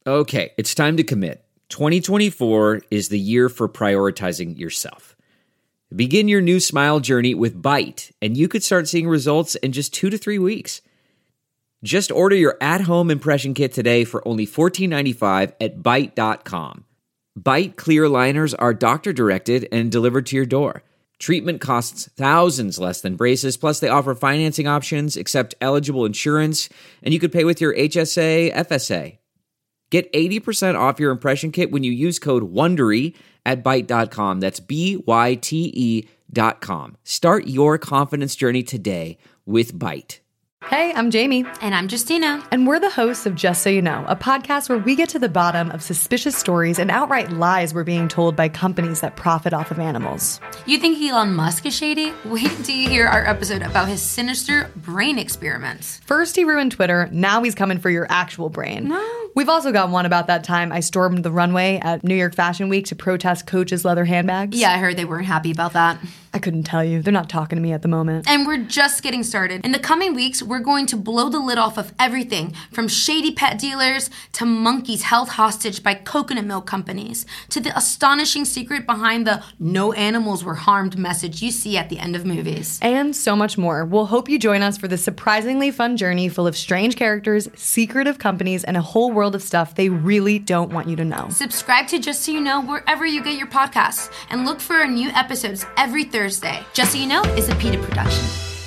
Okay, it's time to commit. 2024 is the year for prioritizing yourself. Begin your new smile journey with Byte, and you could start seeing results in just 2 to 3 weeks. Just order your at-home impression kit today for only $14.95 at Byte.com. Byte clear liners are doctor-directed and delivered to your door. Treatment costs thousands less than braces, plus they offer financing options, accept eligible insurance, and you could pay with your HSA, FSA. Get 80% off your impression kit when you use code WONDERY at Byte.com. That's BYTE.com. Start your confidence journey today with Byte. Hey, I'm Jamie. And I'm Justina. And we're the hosts of Just So You Know, a podcast where we get to the bottom of suspicious stories and outright lies we're being told by companies that profit off of animals. You think Elon Musk is shady? Wait till you hear our episode about his sinister brain experiments. First he ruined Twitter, now he's coming for your actual brain. No. We've also got one about that time I stormed the runway at New York Fashion Week to protest Coach's leather handbags. Yeah, I heard they weren't happy about that. I couldn't tell you. They're not talking to me at the moment. And we're just getting started. In the coming weeks, we're going to blow the lid off of everything from shady pet dealers to monkeys held hostage by coconut milk companies to the astonishing secret behind the no animals were harmed message you see at the end of movies. And so much more. We'll hope you join us for this surprisingly fun journey full of strange characters, secretive companies, and a whole world of stuff they really don't want you to know. Subscribe to Just So You Know wherever you get your podcasts and look for our new episodes every Thursday. Just So You Know is a PETA production.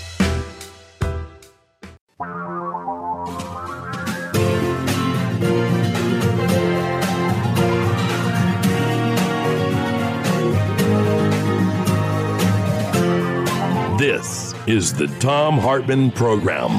This is the Thom Hartmann Program.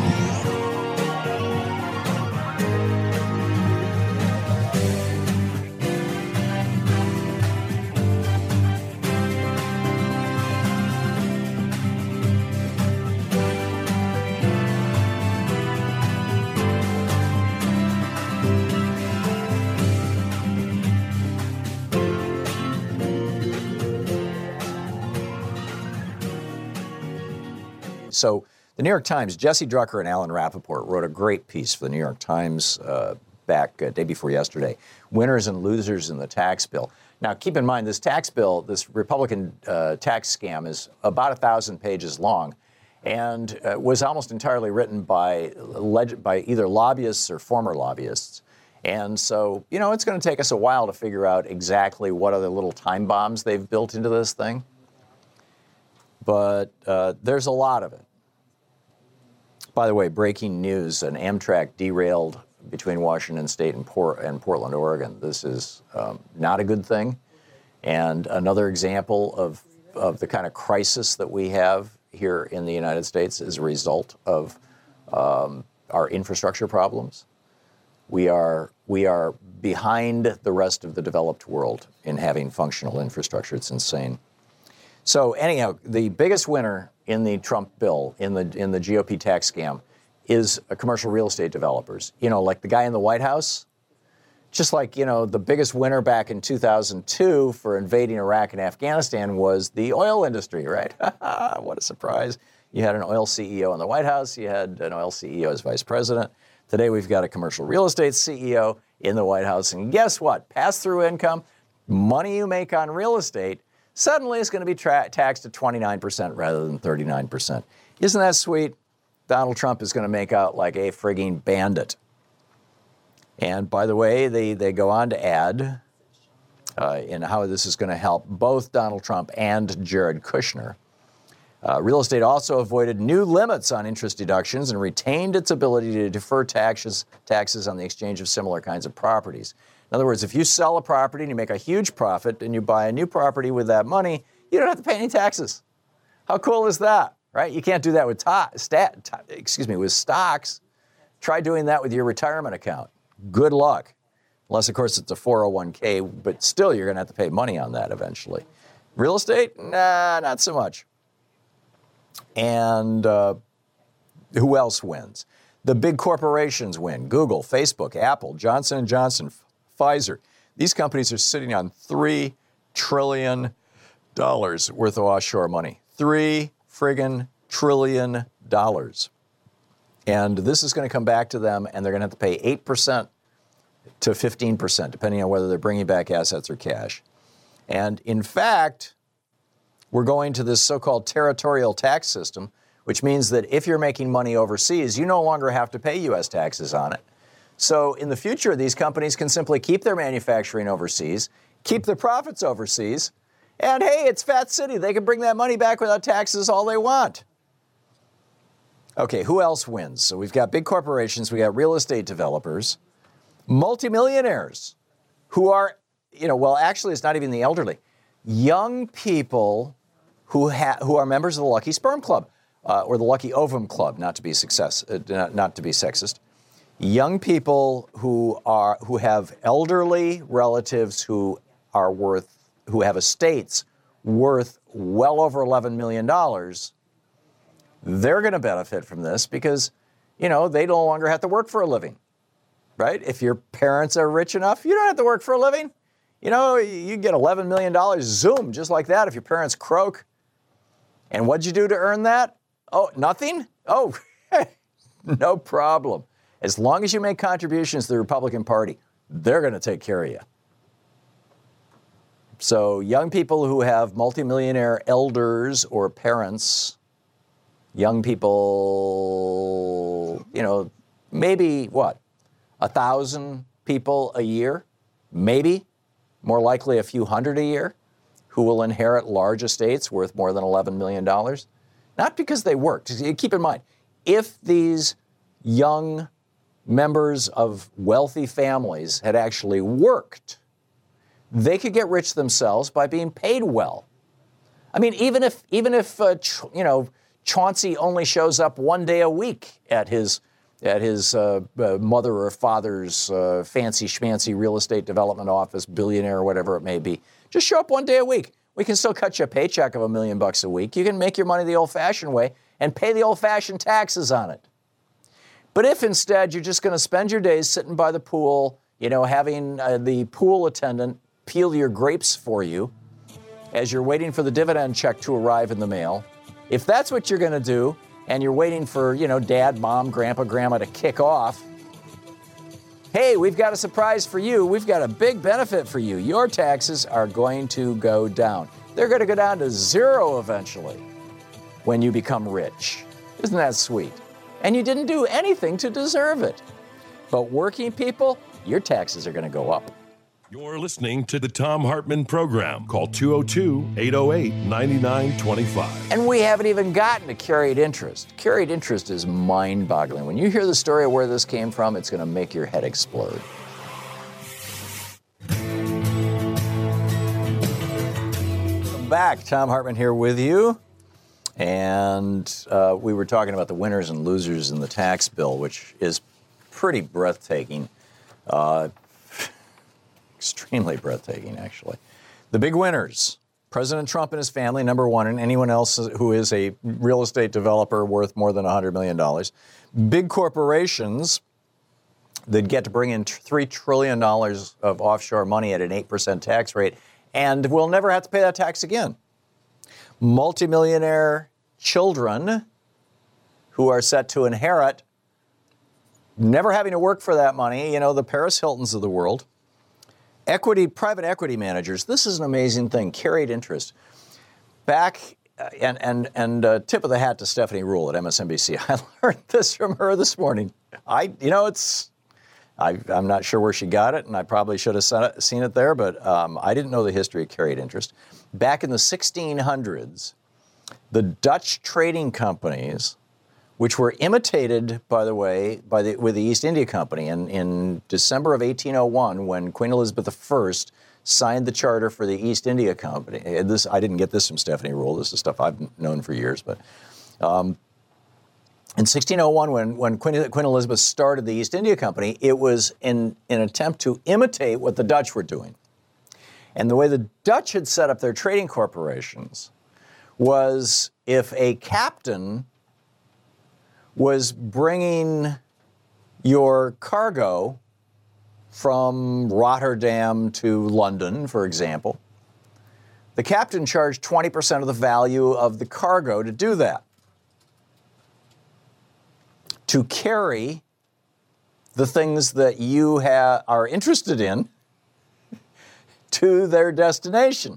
So the New York Times, Jesse Drucker and Alan Rappaport wrote a great piece for the New York Times back day before yesterday, Winners and Losers in the Tax Bill. Now, keep in mind, this tax bill, this Republican tax scam is about 1,000 pages long and was almost entirely written by either lobbyists or former lobbyists. And so, you know, it's going to take us a while to figure out exactly what other little time bombs they've built into this thing. But there's a lot of it. By the way, breaking news, an Amtrak derailed between Washington State and Portland, Oregon. This is not a good thing. And another example of the kind of crisis that we have here in the United States as a result of our infrastructure problems. We are behind the rest of the developed world in having functional infrastructure. It's insane. So anyhow, the biggest winner in the Trump bill, in the GOP tax scam, is commercial real estate developers. You know, like the guy in the White House, just like, you know, the biggest winner back in 2002 for invading Iraq and Afghanistan was the oil industry, right? What a surprise. You had an oil CEO in the White House. You had an oil CEO as vice president. Today we've got a commercial real estate CEO in the White House. And guess what? Pass-through income, money you make on real estate, suddenly it's going to be taxed at 29% rather than 39%. Isn't that sweet? Donald Trump is going to make out like a frigging bandit. And by the way, they go on to add in how this is going to help both Donald Trump and Jared Kushner. Real estate also avoided new limits on interest deductions and retained its ability to defer taxes on the exchange of similar kinds of properties. In other words, if you sell a property and you make a huge profit and you buy a new property with that money, you don't have to pay any taxes. How cool is that, right? You can't do that with with stocks. Try doing that with your retirement account. Good luck. Unless, of course, it's a 401k, but still you're going to have to pay money on that eventually. Real estate? Nah, not so much. And who else wins? The big corporations win. Google, Facebook, Apple, Johnson & Johnson, Pfizer. These companies are sitting on $3 trillion worth of offshore money. $3 friggin' trillion. And this is going to come back to them, and they're going to have to pay 8% to 15%, depending on whether they're bringing back assets or cash. And in fact, we're going to this so-called territorial tax system, which means that if you're making money overseas, you no longer have to pay U.S. taxes on it. So in the future, these companies can simply keep their manufacturing overseas, keep their profits overseas, and hey, it's Fat City. They can bring that money back without taxes all they want. Okay, who else wins? So we've got big corporations, we got real estate developers, multimillionaires who are, well, actually, it's not even the elderly. Young people who are members of the Lucky Sperm Club or the Lucky Ovum Club, not to be sexist. Young people who have elderly relatives who have estates worth well over $11 million. They're going to benefit from this because, they no longer have to work for a living. Right? If your parents are rich enough, you don't have to work for a living. You get $11 million, zoom, just like that if your parents croak. And what'd you do to earn that? Oh, nothing? Oh, no problem. As long as you make contributions to the Republican Party, they're going to take care of you. So young people who have multimillionaire elders or parents, young people, maybe what? 1,000 people a year, maybe, more likely a few hundred a year, who will inherit large estates worth more than $11 million. Not because they worked. Keep in mind, if these young members of wealthy families had actually worked, they could get rich themselves by being paid well. I mean, even if Chauncey only shows up one day a week at his mother or father's fancy schmancy real estate development office, billionaire or whatever it may be. Just show up one day a week. We can still cut you a paycheck of $1 million a week. You can make your money the old-fashioned way and pay the old-fashioned taxes on it. But if instead you're just going to spend your days sitting by the pool, having the pool attendant peel your grapes for you as you're waiting for the dividend check to arrive in the mail, if that's what you're going to do, and you're waiting for, dad, mom, grandpa, grandma to kick off, hey, we've got a surprise for you. We've got a big benefit for you. Your taxes are going to go down. They're going to go down to zero eventually when you become rich. Isn't that sweet? And you didn't do anything to deserve it. But working people, your taxes are going to go up. You're listening to the Thom Hartmann Program. Call 202-808-9925. And we haven't even gotten to carried interest. Carried interest is mind-boggling. When you hear the story of where this came from, it's going to make your head explode. Welcome back. Thom Hartmann here with you. And we were talking about the winners and losers in the tax bill, which is pretty breathtaking. Extremely breathtaking, actually. The big winners, President Trump and his family, number one, and anyone else who is a real estate developer worth more than $100 million. Big corporations that get to bring in $3 trillion of offshore money at an 8% tax rate and will never have to pay that tax again. Multimillionaire children who are set to inherit, never having to work for that money, the Paris Hiltons of the world. Private equity managers, this is an amazing thing, carried interest. Back, and tip of the hat to Stephanie Ruhle at MSNBC. I learned this from her this morning. I'm not sure where she got it, and I probably should have seen it there, but I didn't know the history of carried interest. Back in the 1600s, the Dutch trading companies, which were imitated, by the way, with the East India Company. And in December of 1801, when Queen Elizabeth I signed the charter for the East India Company, I didn't get this from Stephanie Ruhle. This is stuff I've known for years. But in 1601, when Queen Elizabeth started the East India Company, it was in an attempt to imitate what the Dutch were doing. And the way the Dutch had set up their trading corporations was if a captain was bringing your cargo from Rotterdam to London, for example, the captain charged 20% of the value of the cargo to do that. To carry the things that you are interested in to their destination.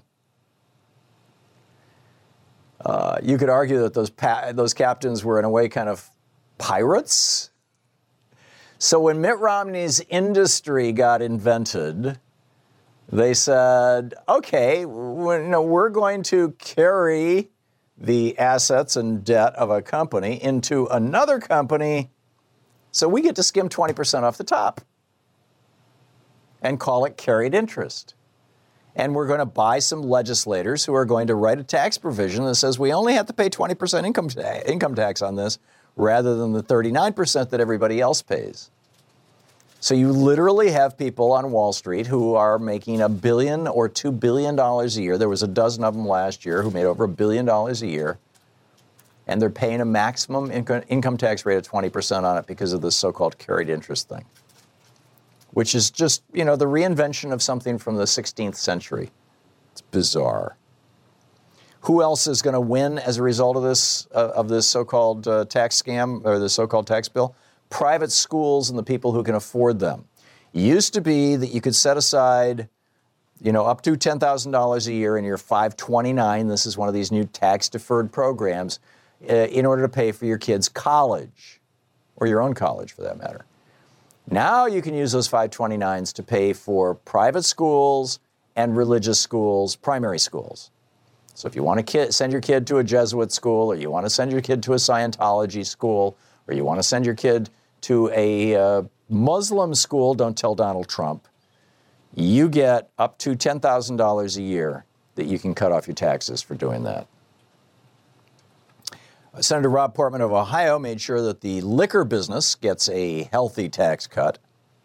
You could argue that those captains were, in a way, kind of pirates. So when Mitt Romney's industry got invented, they said, okay, we're going to carry the assets and debt of a company into another company, so we get to skim 20% off the top and call it carried interest. And we're going to buy some legislators who are going to write a tax provision that says we only have to pay 20% income tax on this rather than the 39% that everybody else pays. So you literally have people on Wall Street who are making $1 billion or $2 billion a year. There was a dozen of them last year who made over $1 billion a year. And they're paying a maximum income tax rate of 20% on it because of this so-called carried interest thing, which is just, the reinvention of something from the 16th century. It's bizarre. Who else is going to win as a result of this so-called tax scam or the so-called tax bill? Private schools and the people who can afford them. It used to be that you could set aside, up to $10,000 a year in your 529. This is one of these new tax-deferred programs in order to pay for your kids' college, or your own college for that matter. Now you can use those 529s to pay for private schools and religious schools, primary schools. So if you want to send your kid to a Jesuit school, or you want to send your kid to a Scientology school, or you want to send your kid to a Muslim school, don't tell Donald Trump, you get up to $10,000 a year that you can cut off your taxes for doing that. Senator Rob Portman of Ohio made sure that the liquor business gets a healthy tax cut.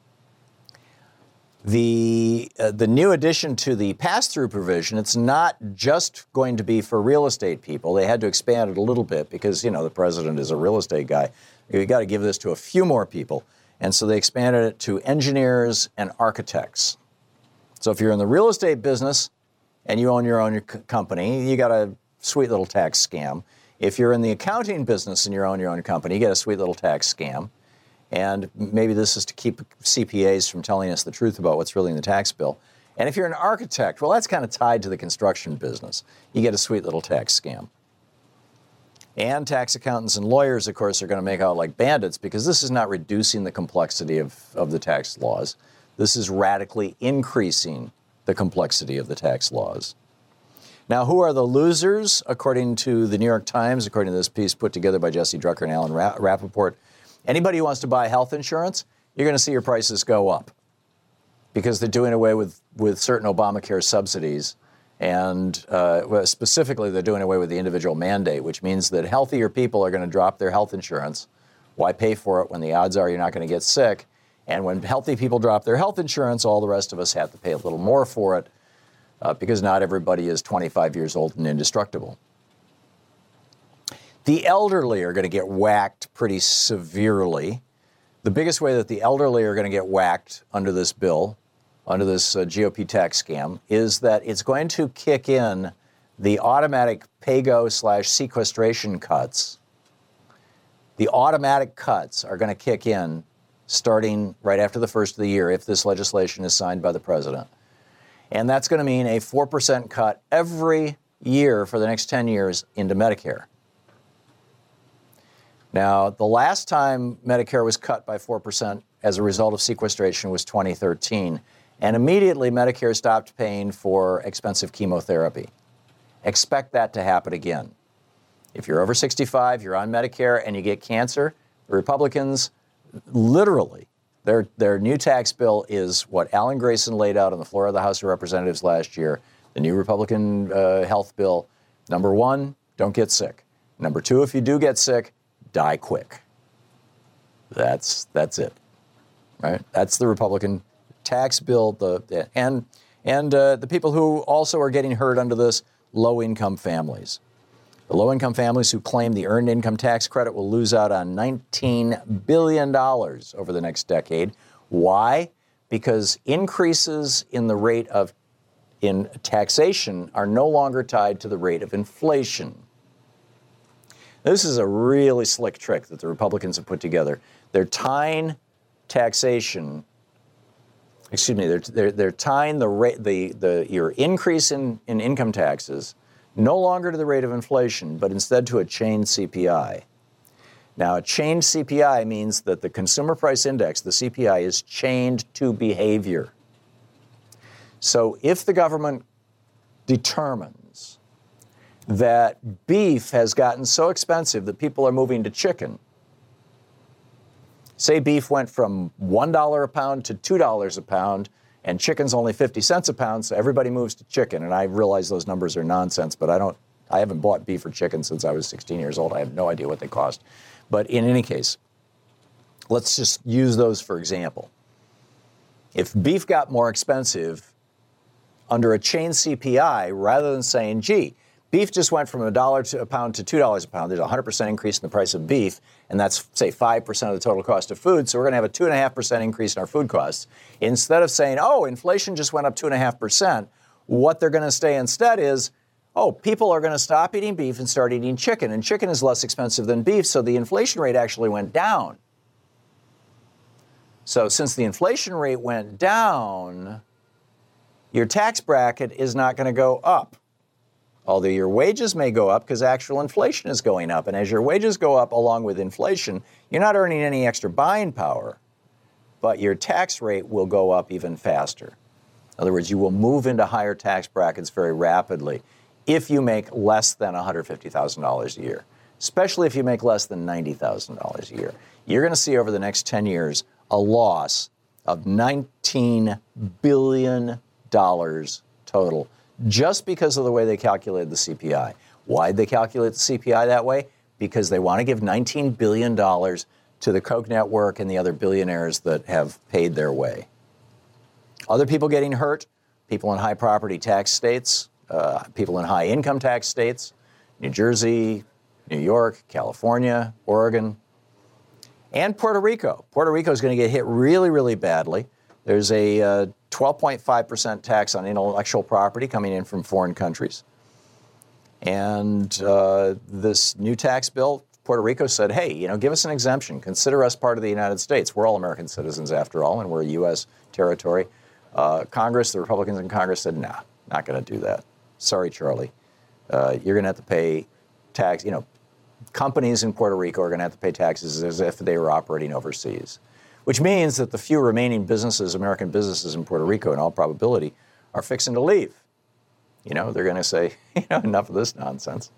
The new addition to the pass-through provision, it's not just going to be for real estate people. They had to expand it a little bit because, the president is a real estate guy. You've got to give this to a few more people. And so they expanded it to engineers and architects. So if you're in the real estate business and you own your own company, you got a sweet little tax scam. If you're in the accounting business and you own your own company, you get a sweet little tax scam. And maybe this is to keep CPAs from telling us the truth about what's really in the tax bill. And if you're an architect, well, that's kind of tied to the construction business. You get a sweet little tax scam. And tax accountants and lawyers, of course, are going to make out like bandits because this is not reducing the complexity of the tax laws. This is radically increasing the complexity of the tax laws. Now, who are the losers? According to the New York Times, according to this piece put together by Jesse Drucker and Alan Rappaport, anybody who wants to buy health insurance, you're going to see your prices go up because they're doing away with certain Obamacare subsidies. And specifically, they're doing away with the individual mandate, which means that healthier people are going to drop their health insurance. Why pay for it when the odds are you're not going to get sick? And when healthy people drop their health insurance, all the rest of us have to pay a little more for it because not everybody is 25 years old and indestructible. The elderly are going to get whacked pretty severely. The biggest way that the elderly are going to get whacked under this bill, under this GOP tax scam, is that it's going to kick in the automatic pay-go/sequestration cuts. The automatic cuts are going to kick in starting right after the first of the year if this legislation is signed by the president. And that's going to mean a 4% cut every year for the next 10 years into Medicare. Now, the last time Medicare was cut by 4% as a result of sequestration was 2013. And immediately Medicare stopped paying for expensive chemotherapy. Expect that to happen again. If you're over 65, you're on Medicare, and you get cancer, the Republicans literally, their new tax bill is what Alan Grayson laid out on the floor of the House of Representatives last year. The new Republican health bill, number one, don't get sick. Number two, if you do get sick, die quick. That's it, right? That's the Republican tax bill. And the people who also are getting hurt under this, low-income families. The low-income families who claim the earned income tax credit will lose out on $19 billion over the next decade. Why? Because increases in the rate of taxation are no longer tied to the rate of inflation. This is a really slick trick that the Republicans have put together. They're tying taxation. Excuse me. They're tying the rate, your increase in income taxes no longer to the rate of inflation, but instead to a chained CPI. Now, a chained CPI means that the consumer price index, the CPI, is chained to behavior. So if the government determines that beef has gotten so expensive that people are moving to chicken, say beef went from $1 a pound to $2 a pound, and chicken's only 50 cents a pound, so everybody moves to chicken. And I realize those numbers are nonsense, but I haven't bought beef or chicken since I was 16 years old. I have no idea what they cost. But in any case, let's just use those for example. If beef got more expensive under a chain CPI, rather than saying, gee, beef just went from $1 a pound to $2 a pound, there's a 100% increase in the price of beef, and that's, say, 5% of the total cost of food, so we're going to have a 2.5% increase in our food costs. Instead of saying, oh, inflation just went up 2.5%, what they're going to say instead is, oh, people are going to stop eating beef and start eating chicken, and chicken is less expensive than beef, so the inflation rate actually went down. So since the inflation rate went down, your tax bracket is not going to go up. Although your wages may go up because actual inflation is going up. And as your wages go up along with inflation, you're not earning any extra buying power, but your tax rate will go up even faster. In other words, you will move into higher tax brackets very rapidly if you make less than $150,000 a year, especially if you make less than $90,000 a year. You're going to see over the next 10 years a loss of $19 billion total, just because of the way they calculated the CPI. Why'd they calculate the CPI that way? Because they want to give $19 billion to the Koch network and the other billionaires that have paid their way. Other people getting hurt, people in high property tax states, people in high income tax states, New Jersey, New York, California, Oregon, and Puerto Rico. Puerto Rico is going to get hit really, really badly. There's a 12.5% tax on intellectual property coming in from foreign countries. And this new tax bill, Puerto Rico said, hey, give us an exemption. Consider us part of the United States. We're all American citizens after all, and we're a U.S. territory. Congress, the Republicans in Congress said, nah, not going to do that. Sorry, Charlie. You're going to have to pay tax. Companies in Puerto Rico are going to have to pay taxes as if they were operating overseas. Which means that the few remaining businesses, American businesses in Puerto Rico, in all probability, are fixing to leave. They're going to say, enough of this nonsense.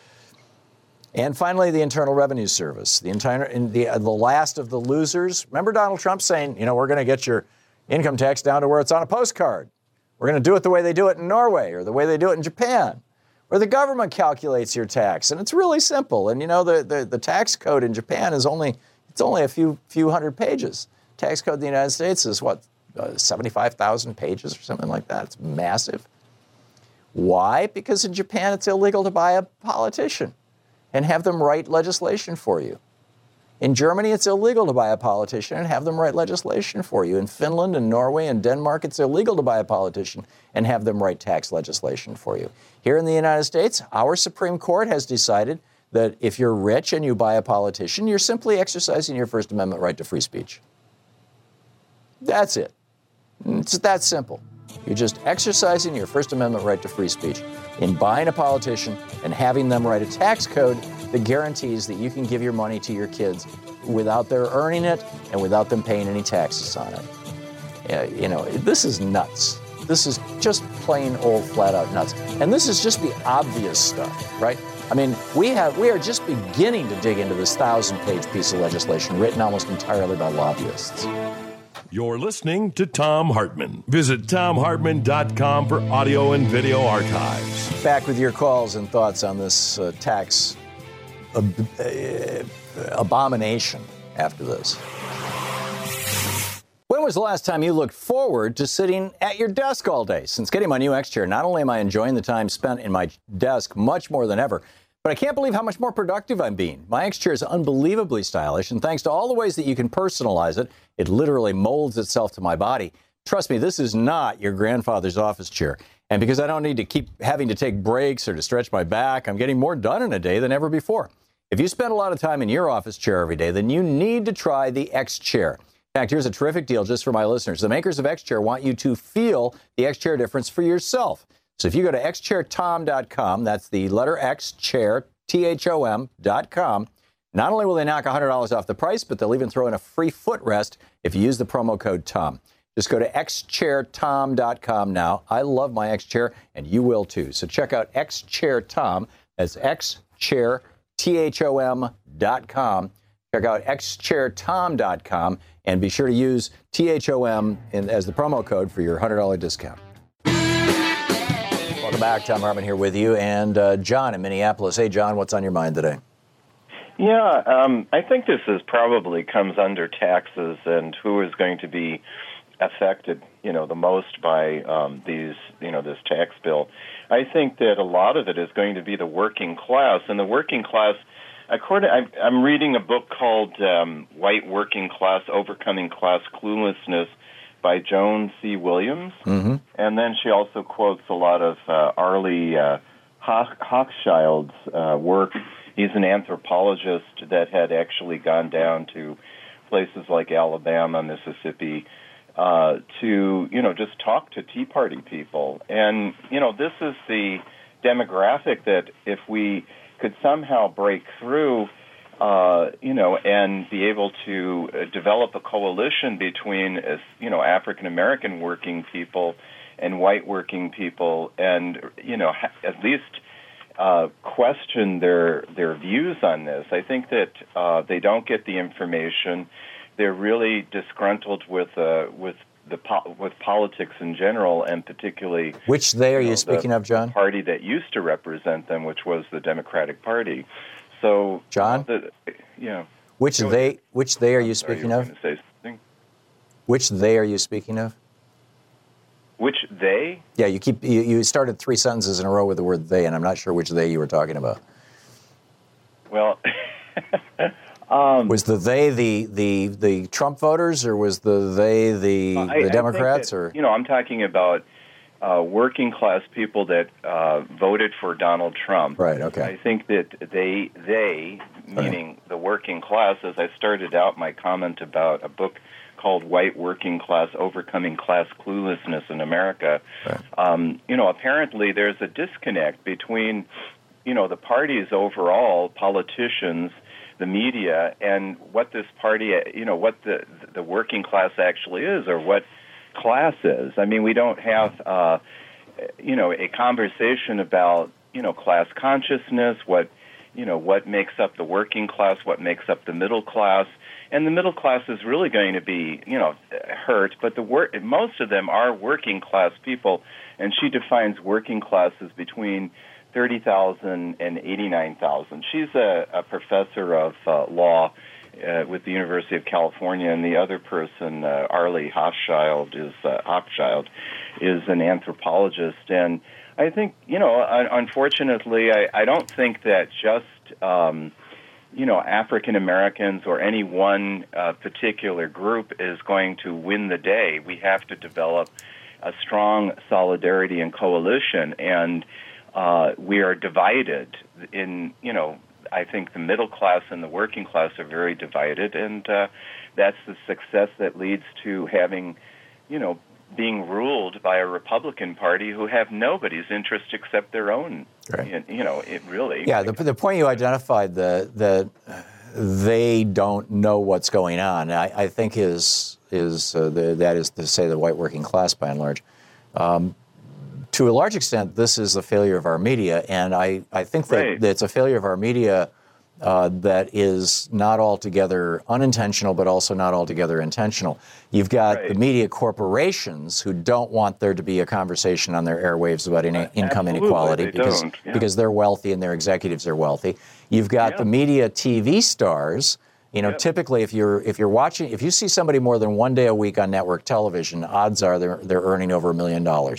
And finally, the Internal Revenue Service, the last of the losers. Remember Donald Trump saying, we're going to get your income tax down to where it's on a postcard. We're going to do it the way they do it in Norway or the way they do it in Japan, where the government calculates your tax. And it's really simple. And, the tax code in Japan is only a few hundred pages. Tax code in the United States is 75,000 pages or something like that. It's massive. Why? Because in Japan, it's illegal to buy a politician and have them write legislation for you. In Germany, it's illegal to buy a politician and have them write legislation for you. In Finland and Norway and Denmark, it's illegal to buy a politician and have them write tax legislation for you. Here in the United States, our Supreme Court has decided that if you're rich and you buy a politician, you're simply exercising your First Amendment right to free speech. That's it. It's that simple. You're just exercising your First Amendment right to free speech in buying a politician and having them write a tax code that guarantees that you can give your money to your kids without their earning it and without them paying any taxes on it. This is nuts. This is just plain old flat out nuts. And this is just the obvious stuff, right? I mean, we are just beginning to dig into this 1,000-page piece of legislation written almost entirely by lobbyists. You're listening to Thom Hartmann. Visit ThomHartmann.com for audio and video archives. Back with your calls and thoughts on this tax abomination after this. When was the last time you looked forward to sitting at your desk all day? Since getting my new X chair, not only am I enjoying the time spent in my desk much more than ever, but I can't believe how much more productive I'm being. My X chair is unbelievably stylish, and thanks to all the ways that you can personalize it, it literally molds itself to my body. Trust me, this is not your grandfather's office chair. And because I don't need to keep having to take breaks or to stretch my back, I'm getting more done in a day than ever before. If you spend a lot of time in your office chair every day, then you need to try the X chair. fact, here's a terrific deal just for my listeners. The makers of X-Chair want you to feel the X-Chair difference for yourself. So if you go to xchairtom.com, that's the letter X, chair, THOM.com, not only will they knock $100 off the price, but they'll even throw in a free footrest if you use the promo code TOM. Just go to xchairtom.com now. I love my X-Chair, and you will too. So check out xchairtom. That's xchairtom.com. Check out xchairtom.com, and be sure to use THOM as the promo code for your $100 discount. Welcome back. Thom Hartmann here with you, and John in Minneapolis. Hey, John, what's on your mind today? Yeah, I think this probably comes under taxes and who is going to be affected, the most by this tax bill. I think that a lot of it is going to be the working class, and the working class. I'm reading a book called White Working Class, Overcoming Class Cluelessness by Joan C. Williams. Mm-hmm. And then she also quotes a lot of Arlie Hochschild's work. He's an anthropologist that had actually gone down to places like Alabama, Mississippi, to, just talk to Tea Party people. And, this is the demographic that if we could somehow break through, and be able to develop a coalition between, African-American working people and white working people and, at least question their views on this. I think that they don't get the information. They're really disgruntled with politics in general, and particularly which they are you speaking of, John? The party that used to represent them, which was the Democratic Party. So, John, which they are you speaking of? Say something? Which they are you speaking of? Which they? Yeah, you started 3 sentences in a row with the word they, and I'm not sure which they you were talking about. Well, was the they the Trump voters, or was the they the Democrats? I think that, I'm talking about working class people that voted for Donald Trump. Right. Okay. I think that they meaning the working class, as I started out my comment about a book called White Working Class, Overcoming Class Cluelessness in America. Right. Apparently there's a disconnect between, the parties overall, politicians, the media, and what this party, what the working class actually is, or what class is. I mean, we don't have, a conversation about, class consciousness, what makes up the working class, what makes up the middle class. And the middle class is really going to be, hurt, but most of them are working class people, and she defines working class as between 30,000 and 89,000. She's a professor of law with the University of California, and the other person, Arlie Hochschild, is an anthropologist. And I think, unfortunately, I don't think that just African Americans or any one particular group is going to win the day. We have to develop a strong solidarity and coalition, and we are divided in, I think the middle class and the working class are very divided, and that's the success that leads to having, being ruled by a Republican Party who have nobody's interest except their own. Right. It really. Yeah, the point you identified, that they don't know what's going on, I think that is to say the white working class by and large. To a large extent, this is a failure of our media, and I think that it's a failure of our media that is not altogether unintentional, but also not altogether intentional. You've got the media corporations who don't want there to be a conversation on their airwaves about income inequality because they're wealthy and their executives are wealthy. You've got the media TV stars. Typically, if you see somebody more than one day a week on network television, odds are they're earning over $1 million.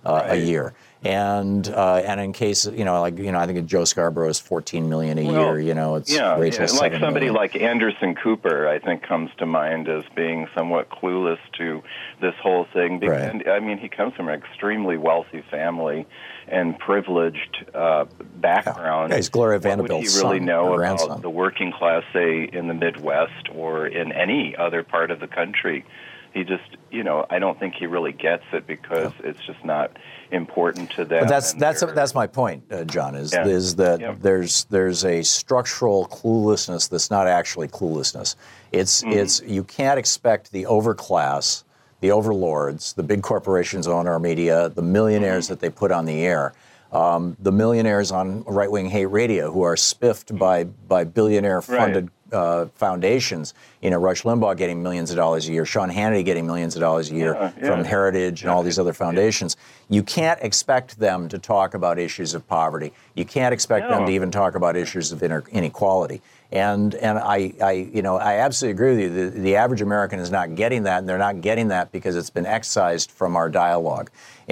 a year. And in case, I think Joe Scarborough is $14 million a year. It's Rachel like $7 somebody million. like Anderson Cooper, I think, comes to mind as being somewhat clueless to this whole thing. Right. And, he comes from an extremely wealthy family and privileged background. Yeah, he's Gloria What would Vanderbilt's he really son, know her about grandson. the working class, say, in the Midwest or in any other part of the country? He just, I don't think he really gets it because it's just not important to them. But that's my point, John. Is that there's a structural cluelessness that's not actually cluelessness. It's you can't expect the overclass, the overlords, the big corporations own our media, the millionaires that they put on the air, the millionaires on right-wing hate radio who are spiffed by billionaire-funded foundations. Rush Limbaugh getting millions of dollars a year, Sean Hannity getting millions of dollars a year from Heritage and all these other foundations. You can't expect them to talk about issues of poverty. You can't expect them to even talk about issues of inequality. And I absolutely agree with you. The average American is not getting that, and they're not getting that because it's been excised from our dialogue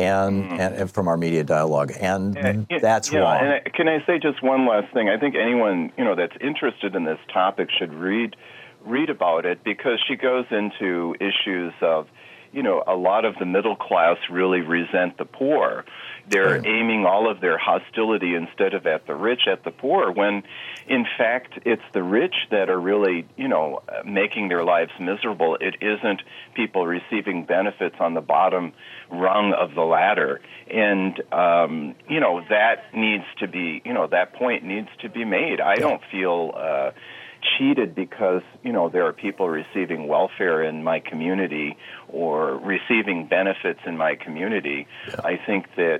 and from our media dialogue, and that's wrong. And can I say just one last thing? I think anyone that's interested in this topic should read about it, because she goes into issues of, a lot of the middle class really resent the poor. They're aiming all of their hostility instead of at the rich, at the poor, when in fact it's the rich that are really, making their lives miserable. It isn't people receiving benefits on the bottom rung of the ladder. And, that needs to be, that point needs to be made. I don't feel cheated because, there are people receiving welfare in my community or receiving benefits in my community. Yeah. I think that,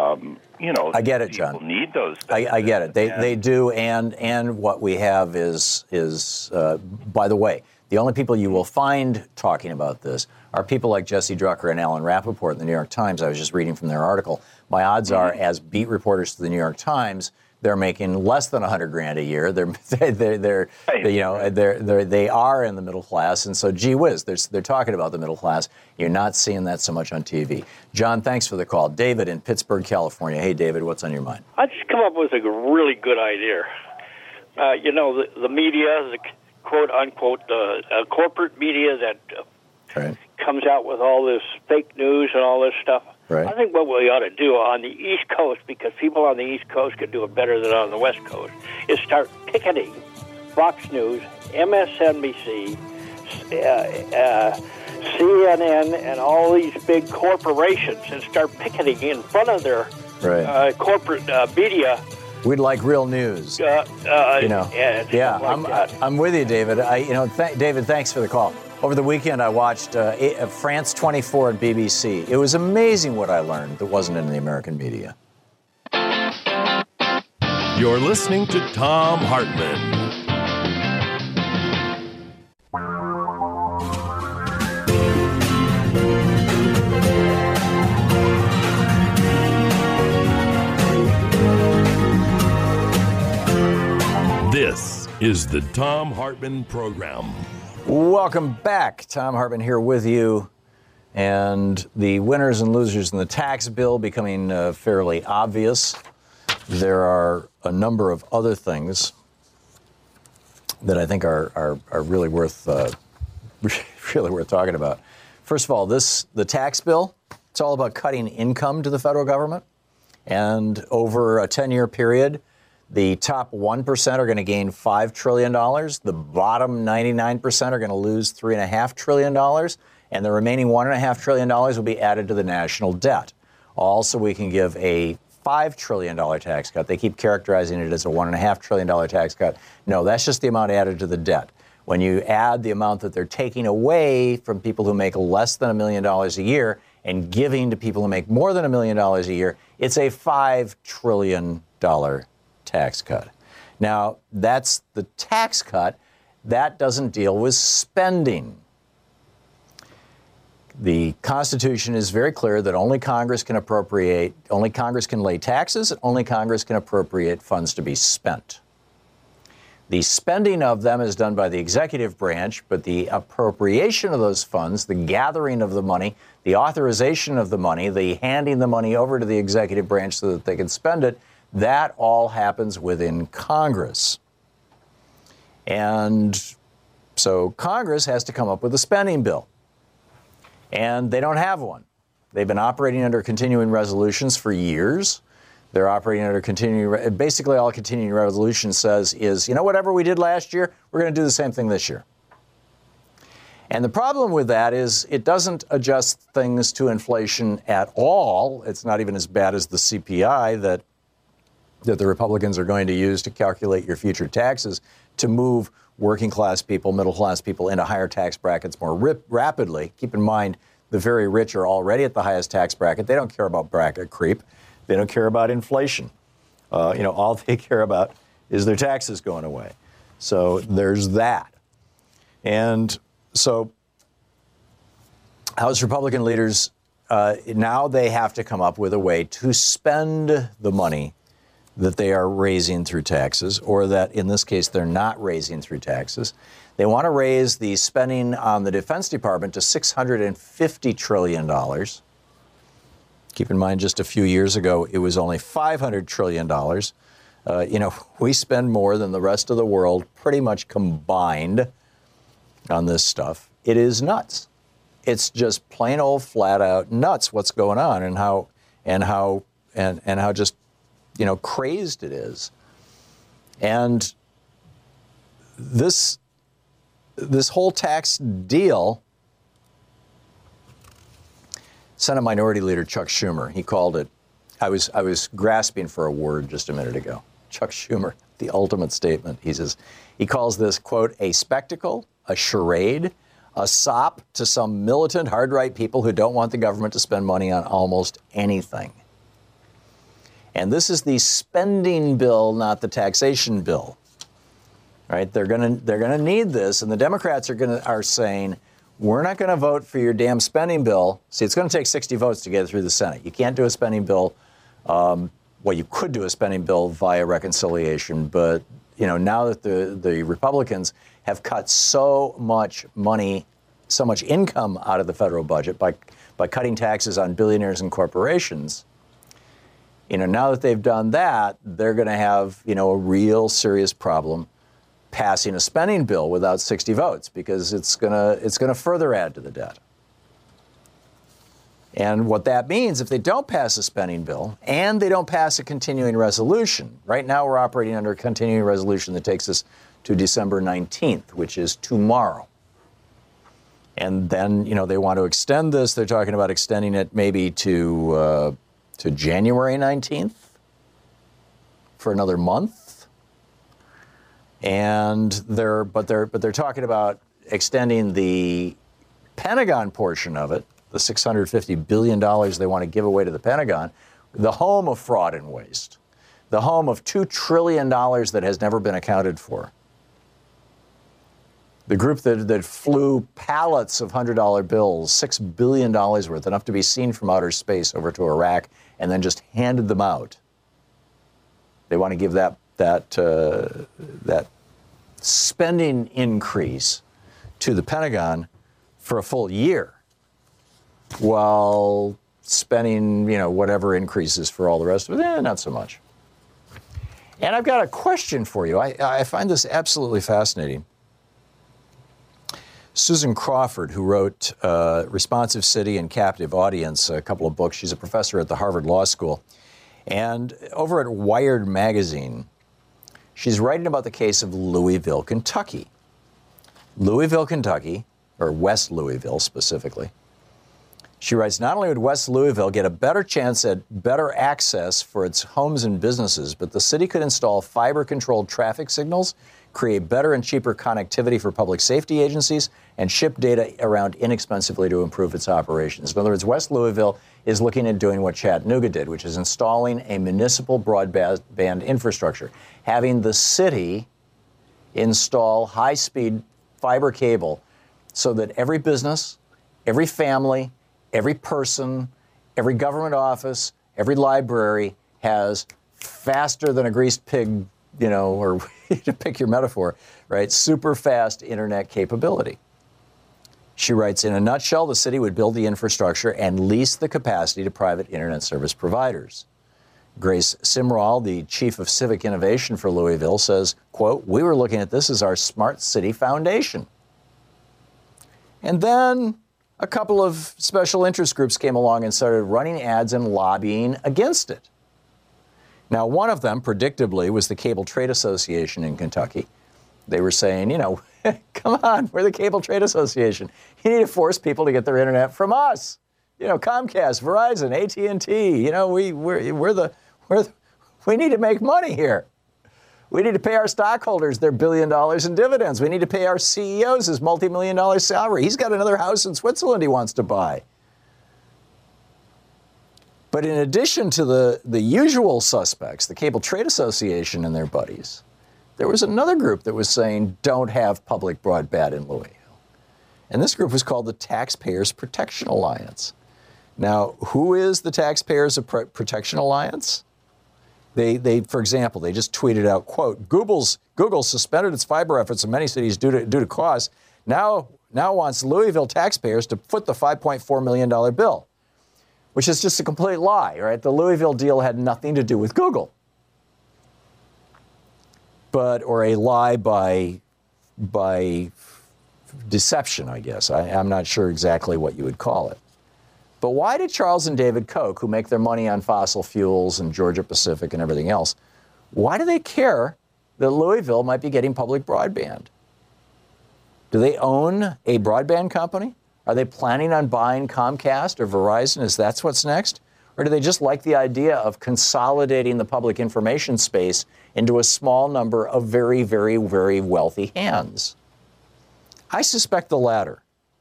I get it, people John. need those I get it. They do, and what we have is by the way, the only people you will find talking about this are people like Jesse Drucker and Alan Rappaport in the New York Times. I was just reading from their article. My odds are, as beat reporters to the New York Times, they're making less than $100,000 a year. They are in the middle class, and so gee whiz, they're talking about the middle class. You're not seeing that so much on TV. John, thanks for the call. David in Pittsburgh, California. Hey, David, what's on your mind? I just come up with a really good idea. The media, the quote unquote corporate media that comes out with all this fake news and all this stuff. Right. I think what we ought to do on the East Coast, because people on the East Coast can do it better than on the West Coast, is start picketing Fox News, MSNBC, CNN, and all these big corporations, and start picketing in front of their corporate media. We'd like real news. I'm with you, David. David, thanks for the call. Over the weekend, I watched France 24 at BBC. It was amazing what I learned that wasn't in the American media. You're listening to Thom Hartmann. This is the Thom Hartmann Program. Welcome back. Thom Hartmann here with you. And the winners and losers in the tax bill becoming fairly obvious. There are a number of other things that I think are really worth talking about. First of all, the tax bill, it's all about cutting income to the federal government. And over a 10-year period, the top 1% are going to gain $5 trillion. The bottom 99% are going to lose $3.5 trillion. And the remaining $1.5 trillion will be added to the national debt. Also, we can give a $5 trillion tax cut. They keep characterizing it as a $1.5 trillion tax cut. No, that's just the amount added to the debt. When you add the amount that they're taking away from people who make less than $1 million a year and giving to people who make more than $1 million a year, it's a $5 trillion tax cut. Now, that's the tax cut. That doesn't deal with spending. The Constitution is very clear that only Congress can lay taxes, and only Congress can appropriate funds to be spent. The spending of them is done by the executive branch, but the appropriation of those funds, the gathering of the money, the authorization of the money, the handing the money over to the executive branch so that they can spend it, that all happens within Congress. And so Congress has to come up with a spending bill. And they don't have one. They've been operating under continuing resolutions for years. They're operating under basically all a continuing resolution says is, whatever we did last year, we're going to do the same thing this year. And the problem with that is it doesn't adjust things to inflation at all. It's not even as bad as the CPI that the Republicans are going to use to calculate your future taxes to move working class people, middle class people into higher tax brackets more rapidly. Keep in mind, the very rich are already at the highest tax bracket. They don't care about bracket creep. They don't care about inflation. All they care about is their taxes going away. So there's that. And so House Republican leaders, now they have to come up with a way to spend the money that they are raising through taxes, or that in this case they're not raising through taxes. They want to raise the spending on the Defense Department to $650 trillion. Keep in mind, just a few years ago, it was only $500 trillion. We spend more than the rest of the world pretty much combined on this stuff. It is nuts. It's just plain old flat out nuts what's going on and how just crazed it is. And this whole tax deal, Senate Minority Leader Chuck Schumer, he called it, I was grasping for a word just a minute ago. Chuck Schumer, the ultimate statement. He calls this, quote, a spectacle, a charade, a sop to some militant hard-right people who don't want the government to spend money on almost anything. And this is the spending bill, not the taxation bill. Right? They're gonna need this, and the Democrats are saying, we're not going to vote for your damn spending bill. See, it's going to take 60 votes to get it through the Senate. You can't do a spending bill. You could do a spending bill via reconciliation, but now that the Republicans have cut so much money, so much income out of the federal budget by cutting taxes on billionaires and corporations. Now that they've done that, they're going to have, a real serious problem passing a spending bill without 60 votes because it's going to further add to the debt. And what that means, if they don't pass a spending bill and they don't pass a continuing resolution, right now we're operating under a continuing resolution that takes us to December 19th, which is tomorrow. And then, they want to extend this. They're talking about extending it maybe to January 19th for another month. And they're talking about extending the Pentagon portion of it, the $650 billion they want to give away to the Pentagon, the home of fraud and waste, the home of $2 trillion that has never been accounted for. The group that flew pallets of $100 bills, $6 billion worth, enough to be seen from outer space over to Iraq, and then just handed them out. They want to give that spending increase to the Pentagon for a full year, while spending, whatever increases for all the rest of it, not so much. And I've got a question for you. I find this absolutely fascinating. Susan Crawford, who wrote Responsive City and Captive Audience, a couple of books. She's a professor at the Harvard Law School. And over at Wired Magazine, she's writing about the case of Louisville, Kentucky. Louisville, Kentucky, or West Louisville specifically. She writes, not only would West Louisville get a better chance at better access for its homes and businesses, but the city could install fiber-controlled traffic signals, create better and cheaper connectivity for public safety agencies, and ship data around inexpensively to improve its operations. In other words, West Louisville is looking at doing what Chattanooga did, which is installing a municipal broadband infrastructure, having the city install high-speed fiber cable so that every business, every family, every person, every government office, every library has faster than a greased pig or to pick your metaphor, right, super fast internet capability. She writes, in a nutshell, the city would build the infrastructure and lease the capacity to private internet service providers. Grace Simral, the chief of civic innovation for Louisville, says, quote, we were looking at this as our smart city foundation. And then a couple of special interest groups came along and started running ads and lobbying against it. Now, one of them, predictably, was the Cable Trade Association in Kentucky. They were saying, come on, we're the Cable Trade Association. You need to force people to get their internet from us. Comcast, Verizon, AT&T. We need to make money here. We need to pay our stockholders their $1 billion in dividends. We need to pay our CEOs his multi-million-dollar salary. He's got another house in Switzerland he wants to buy. But in addition to the usual suspects, the Cable Trade Association and their buddies, there was another group that was saying, don't have public broadband in Louisville. And this group was called the Taxpayers Protection Alliance. Now, who is the Taxpayers Protection Alliance? They, for example, they just tweeted out, quote, Google suspended its fiber efforts in many cities due to costs. Now wants Louisville taxpayers to foot the $5.4 million bill, which is just a complete lie, right? The Louisville deal had nothing to do with Google. Or a lie by deception, I guess. I'm not sure exactly what you would call it. But why did Charles and David Koch, who make their money on fossil fuels and Georgia Pacific and everything else, why do they care that Louisville might be getting public broadband? Do they own a broadband company? Are they planning on buying Comcast or Verizon? Is that what's next? Or do they just like the idea of consolidating the public information space into a small number of very, very, very wealthy hands? I suspect the latter.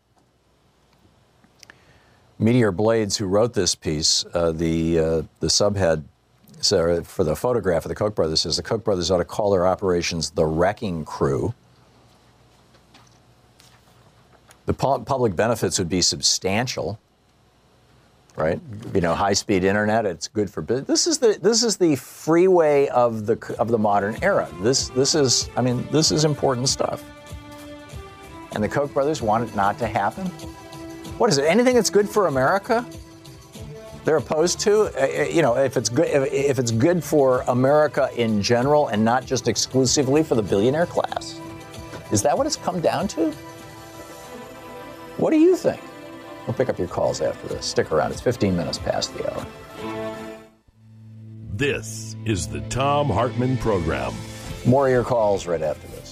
Meteor Blades, who wrote this piece, the subhead for the photograph of the Koch brothers, says the Koch brothers ought to call their operations the Wrecking Crew. The public benefits would be substantial, right? High-speed internet. It's good for business. This is the freeway of the modern era. This is important stuff. And the Koch brothers want it not to happen. What is it? Anything that's good for America, they're opposed to. If it's good for America in general and not just exclusively for the billionaire class. Is that what it's come down to? What do you think? We'll pick up your calls after this. Stick around. It's 15 minutes past the hour. This is the Thom Hartmann Program. More of your calls right after this.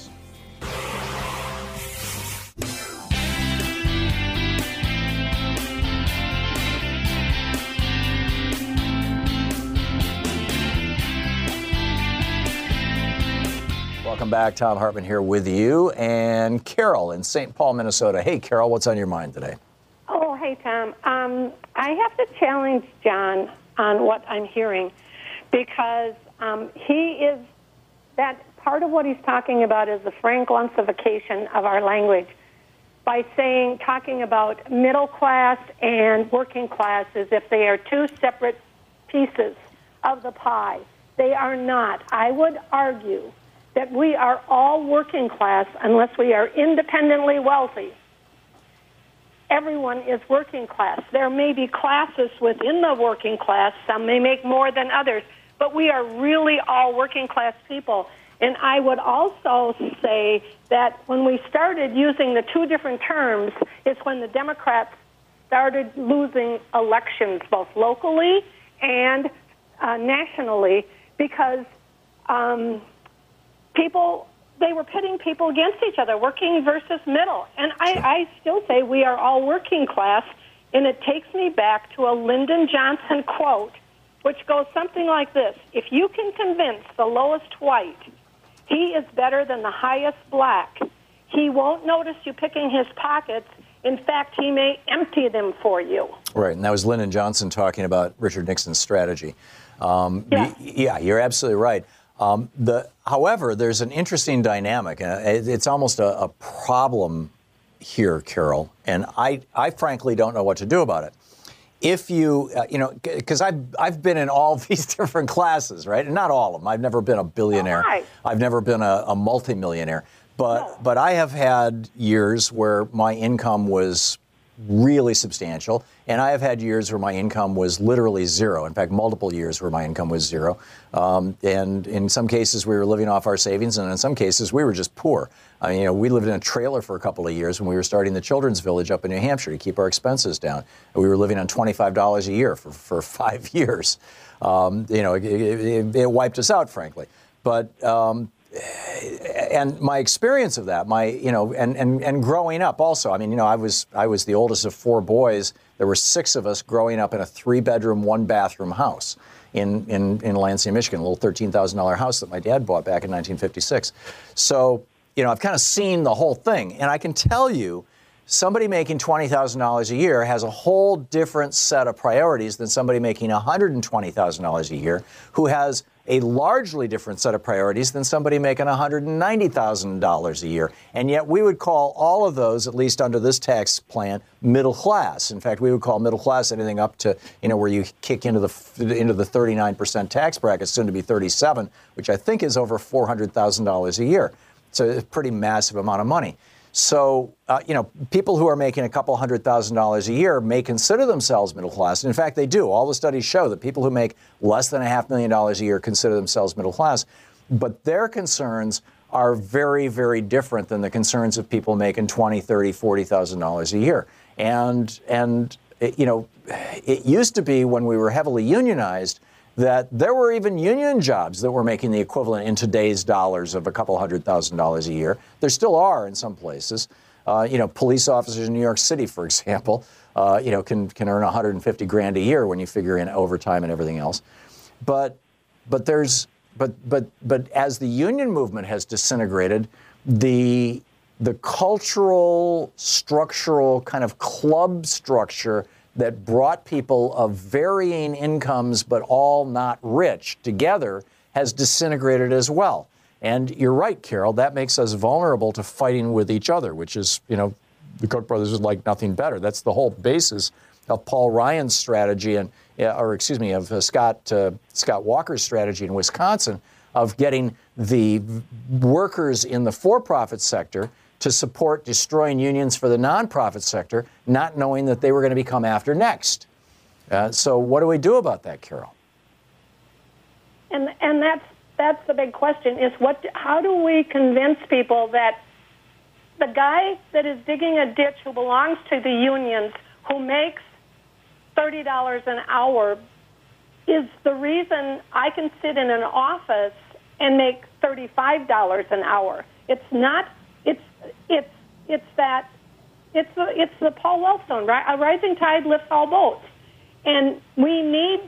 Welcome back. Thom Hartmann here with you. And Carol in St. Paul, Minnesota. Hey, Carol, what's on your mind today? Oh, hey, Tom. I have to challenge John on what I'm hearing because he is that part of what he's talking about is the Franklification of our language by talking about middle class and working class as if they are two separate pieces of the pie. They are not. I would argue that we are all working class unless we are independently wealthy. Everyone is working class. There may be classes within the working class. Some may make more than others, but we are really all working class people. And I would also say that when we started using the two different terms, it's when the Democrats started losing elections, both locally and nationally, because they were pitting people against each other, working versus middle. And I still say we are all working class, and it takes me back to a Lyndon Johnson quote, which goes something like this: if you can convince the lowest white he is better than the highest black, he won't notice you picking his pockets. In fact, he may empty them for you. Right, and that was Lyndon Johnson talking about Richard Nixon's strategy. Yeah, you're absolutely right. However, there's an interesting dynamic. It's almost a problem here, Carol, and I frankly don't know what to do about it. if you, because I've been in all these different classes, right? And not all of them. I've never been a billionaire. Right. I've never been a multimillionaire. But I have had years where my income was really substantial, and I have had years where my income was literally zero. In fact, multiple years where my income was zero. And in some cases, we were living off our savings, and in some cases, we were just poor. I mean, we lived in a trailer for a couple of years when we were starting the Children's Village up in New Hampshire to keep our expenses down. We were living on $25 a year for 5 years. It wiped us out, frankly. But and my experience of that, and growing up also. I mean, I was the oldest of 4 boys. There were 6 of us growing up in a 3-bedroom, 1-bathroom house in Lansing, Michigan, a little $13,000 house that my dad bought back in 1956. So, I've kind of seen the whole thing, and I can tell you, somebody making $20,000 a year has a whole different set of priorities than somebody making $120,000 a year, who has a largely different set of priorities than somebody making $190,000 a year. And yet we would call all of those, at least under this tax plan, middle class. In fact, we would call middle class anything up to, where you kick into the 39% tax bracket, soon to be 37, which I think is over $400,000 a year. So it's a pretty massive amount of money. So, people who are making a couple $100,000 a year may consider themselves middle class. And in fact, they do. All the studies show that people who make less than $500,000 a year consider themselves middle class. But their concerns are very, very different than the concerns of people making $20,000, $30,000, $40,000 a year. And it used to be, when we were heavily unionized, that there were even union jobs that were making the equivalent in today's dollars of a couple $100,000 a year. There still are in some places. Police officers in New York City, for example, can earn $150,000 a year when you figure in overtime and everything else. But as the union movement has disintegrated, the cultural, structural kind of club structure that brought people of varying incomes but all not rich together has disintegrated as well. And you're right, Carol, that makes us vulnerable to fighting with each other, which is, the Koch brothers would like nothing better. That's the whole basis of Paul Ryan's strategy of Scott Walker's strategy in Wisconsin of getting the workers in the for-profit sector to support destroying unions for the nonprofit sector, not knowing that they were going to become after next. So what do we do about that, Carol? And that's the big question, is how do we convince people that the guy that is digging a ditch who belongs to the unions, who makes $30 an hour, is the reason I can sit in an office and make $35 an hour? It's not. It's the Paul Wellstone, right? A rising tide lifts all boats, and we need.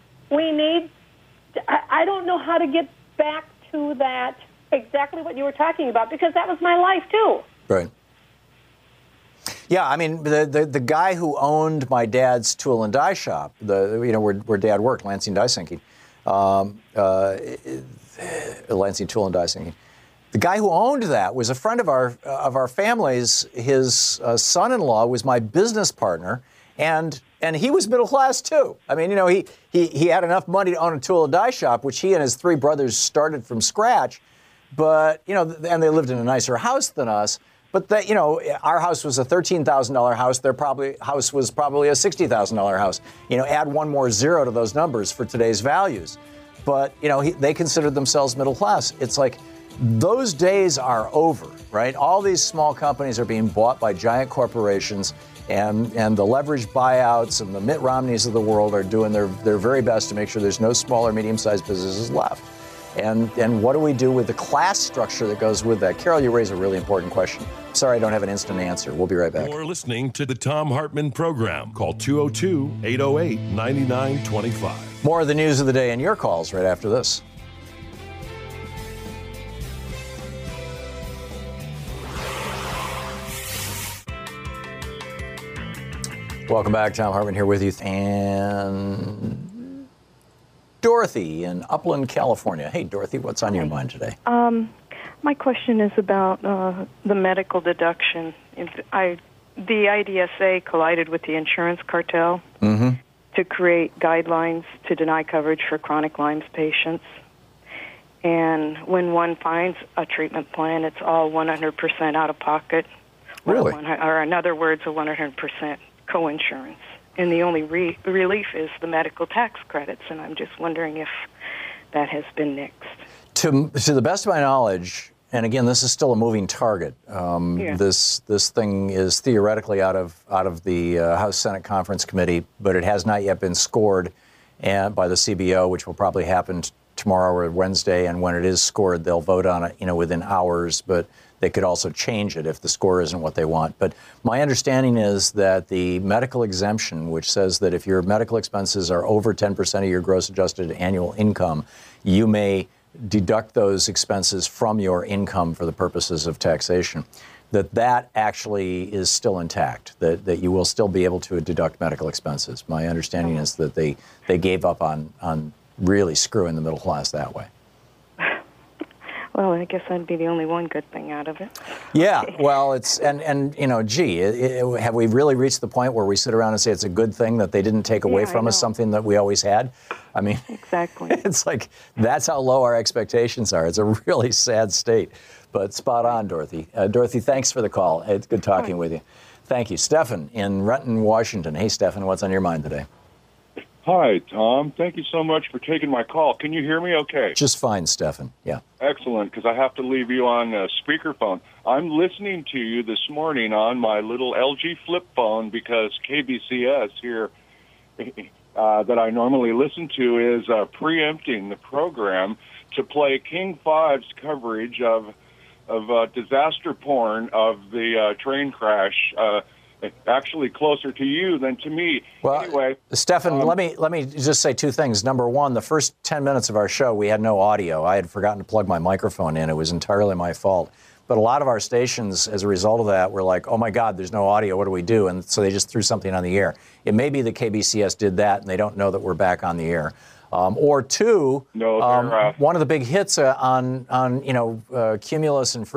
I don't know how to get back to that, exactly what you were talking about, because that was my life too. Right. Yeah, I mean, the guy who owned my dad's tool and die shop, where Dad worked, Lansing Die Sinking, Lansing Tool and Die Sinking. The guy who owned that was a friend of our family's. His son-in-law was my business partner, and he was middle class too. I mean, he had enough money to own a tool and die shop, which he and his 3 brothers started from scratch. But and they lived in a nicer house than us. But our house was a $13,000 house. Their house was probably a $60,000 house. Add one more zero to those numbers for today's values. But they considered themselves middle class. It's like, those days are over, right? All these small companies are being bought by giant corporations, and the leveraged buyouts and the Mitt Romneys of the world are doing their very best to make sure there's no small or medium-sized businesses left. And what do we do with the class structure that goes with that? Carol, you raise a really important question. Sorry, I don't have an instant answer. We'll be right back. You're listening to the Thom Hartmann Program. Call 202-808-9925. More of the news of the day and your calls right after this. Welcome back. Thom Hartmann here with you. And Dorothy in Upland, California. Hey, Dorothy, what's on your mind today? My question is about the medical deduction. I the IDSA collided with the insurance cartel to create guidelines to deny coverage for chronic Lyme's patients. And when one finds a treatment plan, it's all 100% out of pocket. Really? Or in other words, a 100% coinsurance. And the only relief is the medical tax credits. And I'm just wondering if that has been nixed. To the best of my knowledge, and again, this is still a moving target. This thing is theoretically out of the House Senate Conference Committee, but it has not yet been scored by the CBO, which will probably happen tomorrow or Wednesday. And when it is scored, they'll vote on it, within hours. But they could also change it if the score isn't what they want. But my understanding is that the medical exemption, which says that if your medical expenses are over 10% of your gross adjusted annual income, you may deduct those expenses from your income for the purposes of taxation, that actually is still intact, that you will still be able to deduct medical expenses. My understanding is that they gave up on really screwing the middle class that way. Well, I guess that'd be the only one good thing out of it. Yeah, well, have we really reached the point where we sit around and say it's a good thing that they didn't take away from us something that we always had? I mean, exactly. It's like that's how low our expectations are. It's a really sad state, but spot on, Dorothy. Dorothy, thanks for the call. It's good talking with you. Thank you. Stephen in Renton, Washington. Hey, Stephen, what's on your mind today? Hi, Tom. Thank you so much for taking my call. Can you hear me okay? Just fine, Stephen. Yeah. Excellent, because I have to leave you on speakerphone. I'm listening to you this morning on my little LG flip phone because KBCS here that I normally listen to is preempting the program to play King 5's coverage of disaster porn of the train crash. Actually closer to you than to me. Well, anyway, Stephen, let me just say two things. Number one, the first 10 minutes of our show, we had no audio. I had forgotten to plug my microphone in. It was entirely my fault. But a lot of our stations, as a result of that, were like, oh, my God, there's no audio. What do we do? And so they just threw something on the air. It may be that KBCS did that, and they don't know that we're back on the air. Or two, one of the big hits on Cumulus and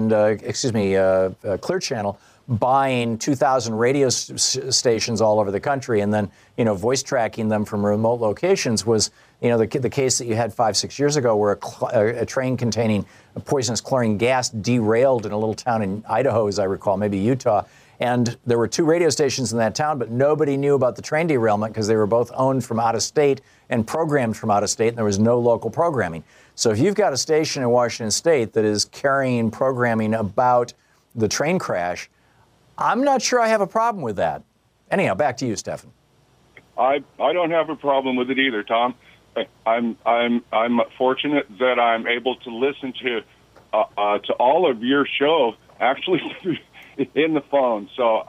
Clear Channel buying 2,000 radio stations all over the country and then, voice tracking them from remote locations was, the case that you had 5-6 years ago where a train containing a poisonous chlorine gas derailed in a little town in Idaho, as I recall, maybe Utah. And there were 2 radio stations in that town, but nobody knew about the train derailment because they were both owned from out of state and programmed from out of state, and there was no local programming. So if you've got a station in Washington State that is carrying programming about the train crash, I'm not sure I have a problem with that. Anyhow, back to you, Stephen. I don't have a problem with it either, Tom. I'm fortunate that I'm able to listen to all of your show actually in the phone. So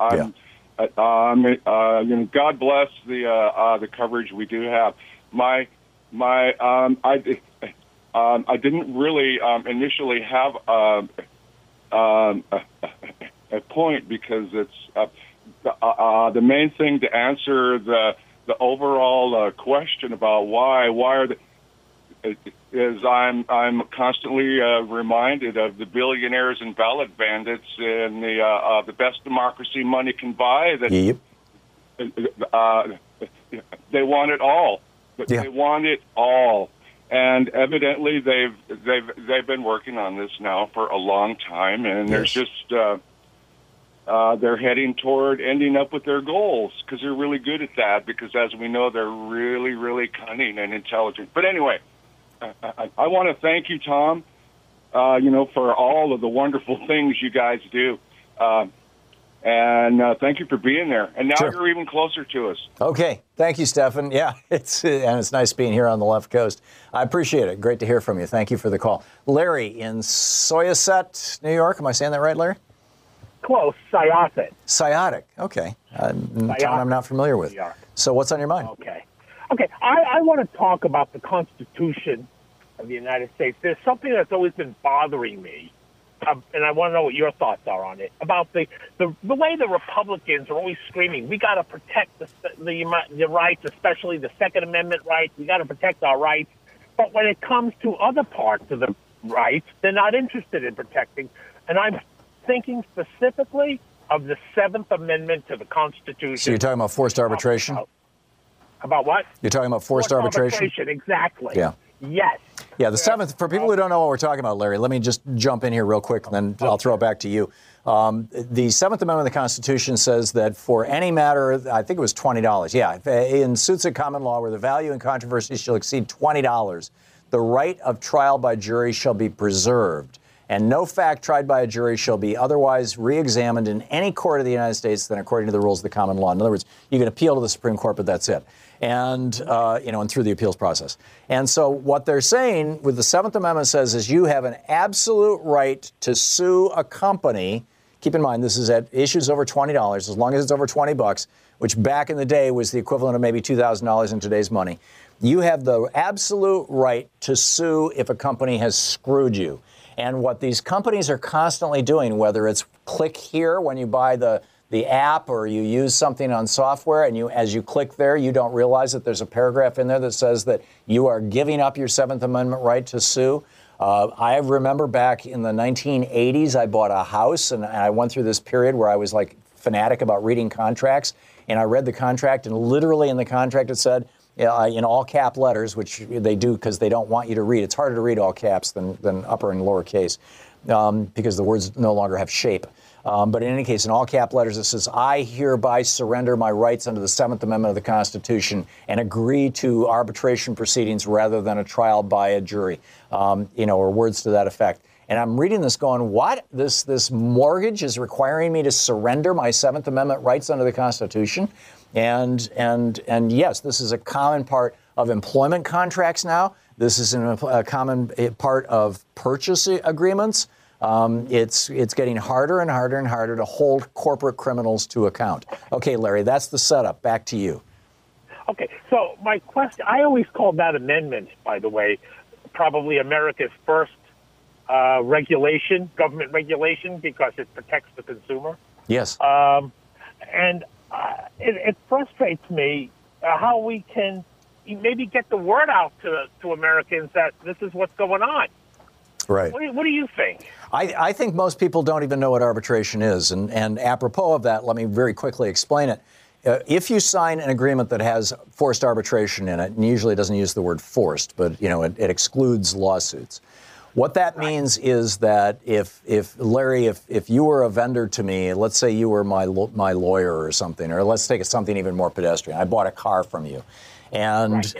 God bless the coverage we do have. I didn't really initially have a point because it's the main thing to answer the overall question about why are is I'm constantly reminded of the billionaires and ballot bandits and the best democracy money can buy. That they want it all. They want it all. And evidently, they've been working on this now for a long time, and there's just they're heading toward ending up with their goals because they're really good at that. Because as we know, they're really, really cunning and intelligent. But anyway, I want to thank you, Tom. For all of the wonderful things you guys do. And thank you for being there. And now you're even closer to us. Okay. Thank you, Stephen. Yeah, it's nice being here on the left coast. I appreciate it. Great to hear from you. Thank you for the call. Larry in Soyasset, New York. Am I saying that right, Larry? Close. Syosset. Sciatic. Okay. Town I'm not familiar with. So what's on your mind? Okay. I want to talk about the Constitution of the United States. There's something that's always been bothering me. And I want to know what your thoughts are on it, about the way the Republicans are always screaming, we got to protect the rights, especially the Second Amendment rights. We got to protect our rights. But when it comes to other parts of the rights, they're not interested in protecting. And I'm thinking specifically of the Seventh Amendment to the Constitution. So you're talking about forced arbitration? About what? You're talking about forced arbitration? Exactly. Yeah. Yes. Yeah, the Seventh, for people who don't know what we're talking about, Larry, let me just jump in here real quick, and then I'll throw it back to you. The Seventh Amendment of the Constitution says that for any matter, I think it was $20, in suits of common law where the value in controversy shall exceed $20, the right of trial by jury shall be preserved, and no fact tried by a jury shall be otherwise re-examined in any court of the United States than according to the rules of the common law. In other words, you can appeal to the Supreme Court, but that's it. And, and through the appeals process. And so what they're saying with the Seventh Amendment says is you have an absolute right to sue a company. Keep in mind, this is at issues over $20, as long as it's over $20, which back in the day was the equivalent of maybe $2,000 in today's money. You have the absolute right to sue if a company has screwed you. And what these companies are constantly doing, whether it's click here when you buy the app or you use something on software and as you click there, you don't realize that there's a paragraph in there that says that you are giving up your Seventh Amendment right to sue. I remember back in the 1980s, I bought a house and I went through this period where I was like fanatic about reading contracts. And I read the contract, and literally in the contract it said, in all cap letters, which they do because they don't want you to read. It's harder to read all caps than upper and lower case because the words no longer have shape. But in any case, in all cap letters, it says, I hereby surrender my rights under the Seventh Amendment of the Constitution and agree to arbitration proceedings rather than a trial by a jury, or words to that effect. And I'm reading this going, what? This mortgage is requiring me to surrender my Seventh Amendment rights under the Constitution? And yes, this is a common part of employment contracts now. This is a common part of purchase agreements. It's getting harder and harder and harder to hold corporate criminals to account. Okay, Larry, that's the setup. Back to you. Okay, so my question, I always called that amendment, by the way, probably America's first government regulation, because it protects the consumer. Yes. It frustrates me how we can maybe get the word out to Americans that this is what's going on. Right. What do you think? I think most people don't even know what arbitration is. And apropos of that, let me very quickly explain it. If you sign an agreement that has forced arbitration in it, and usually it doesn't use the word forced, but it excludes lawsuits. What that means is that if Larry, if you were a vendor to me, let's say you were my lawyer or something, or let's take something even more pedestrian. I bought a car from you, and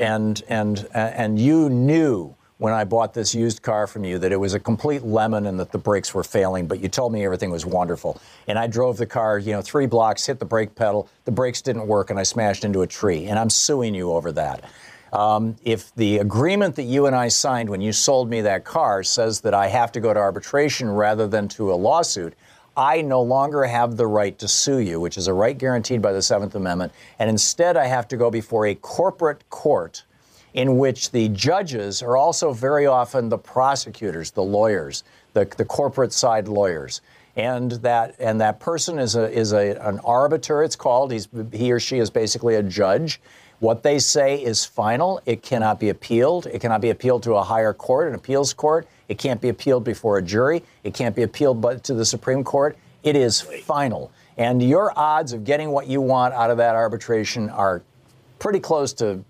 you knew when I bought this used car from you that it was a complete lemon and that the brakes were failing, but you told me everything was wonderful. And I drove the car, 3 blocks, hit the brake pedal, the brakes didn't work, and I smashed into a tree. And I'm suing you over that. If the agreement that you and I signed when you sold me that car says that I have to go to arbitration rather than to a lawsuit, I no longer have the right to sue you, which is a right guaranteed by the Seventh Amendment. And instead, I have to go before a corporate court in which the judges are also very often the prosecutors, the lawyers, the corporate side lawyers. And that person is an arbiter, it's called. He or she is basically a judge. What they say is final. It cannot be appealed. It cannot be appealed to a higher court, an appeals court. It can't be appealed before a jury. It can't be appealed to the Supreme Court. It is final. And your odds of getting what you want out of that arbitration are pretty close to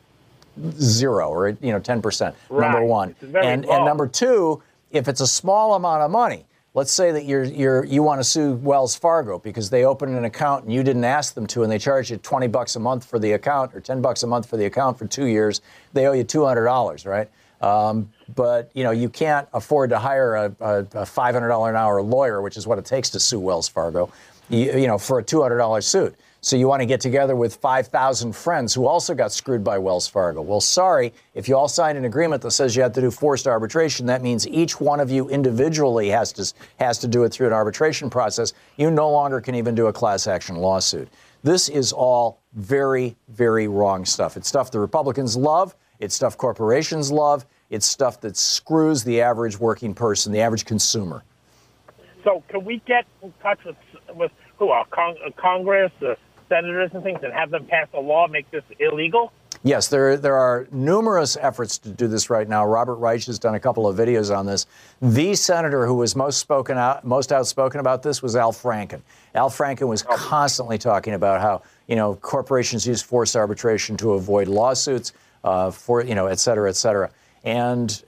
0 or 10%. Right. Number one, and number two, if it's a small amount of money, let's say that you want to sue Wells Fargo because they opened an account and you didn't ask them to, and they charge you $20 a month for the account or $10 a month for the account for 2 years. They owe you $200, right? But you can't afford to hire a $500 an hour lawyer, which is what it takes to sue Wells Fargo, for a $200 suit. So you want to get together with 5,000 friends who also got screwed by Wells Fargo. Well, sorry, if you all signed an agreement that says you have to do forced arbitration, that means each one of you individually has to do it through an arbitration process. You no longer can even do a class action lawsuit. This is all very, very wrong stuff. It's stuff the Republicans love. It's stuff corporations love. It's stuff that screws the average working person, the average consumer. So can we get in touch with who? Congress, senators and things, and have them pass a law, make this illegal? Yes, there are numerous efforts to do this right now. Robert Reich has done a couple of videos on this. The senator who was most outspoken about this was Al Franken. Al Franken was constantly talking about how, corporations use forced arbitration to avoid lawsuits, et cetera, et cetera. And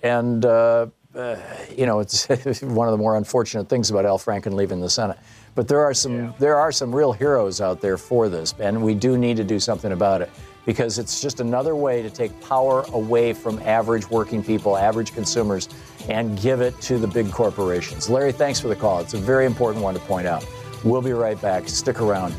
it's one of the more unfortunate things about Al Franken leaving the Senate. But there are some real heroes out there for this, and we do need to do something about it, because it's just another way to take power away from average working people, average consumers, and give it to the big corporations. Larry, thanks for the call. It's a very important one to point out. We'll be right back. Stick around.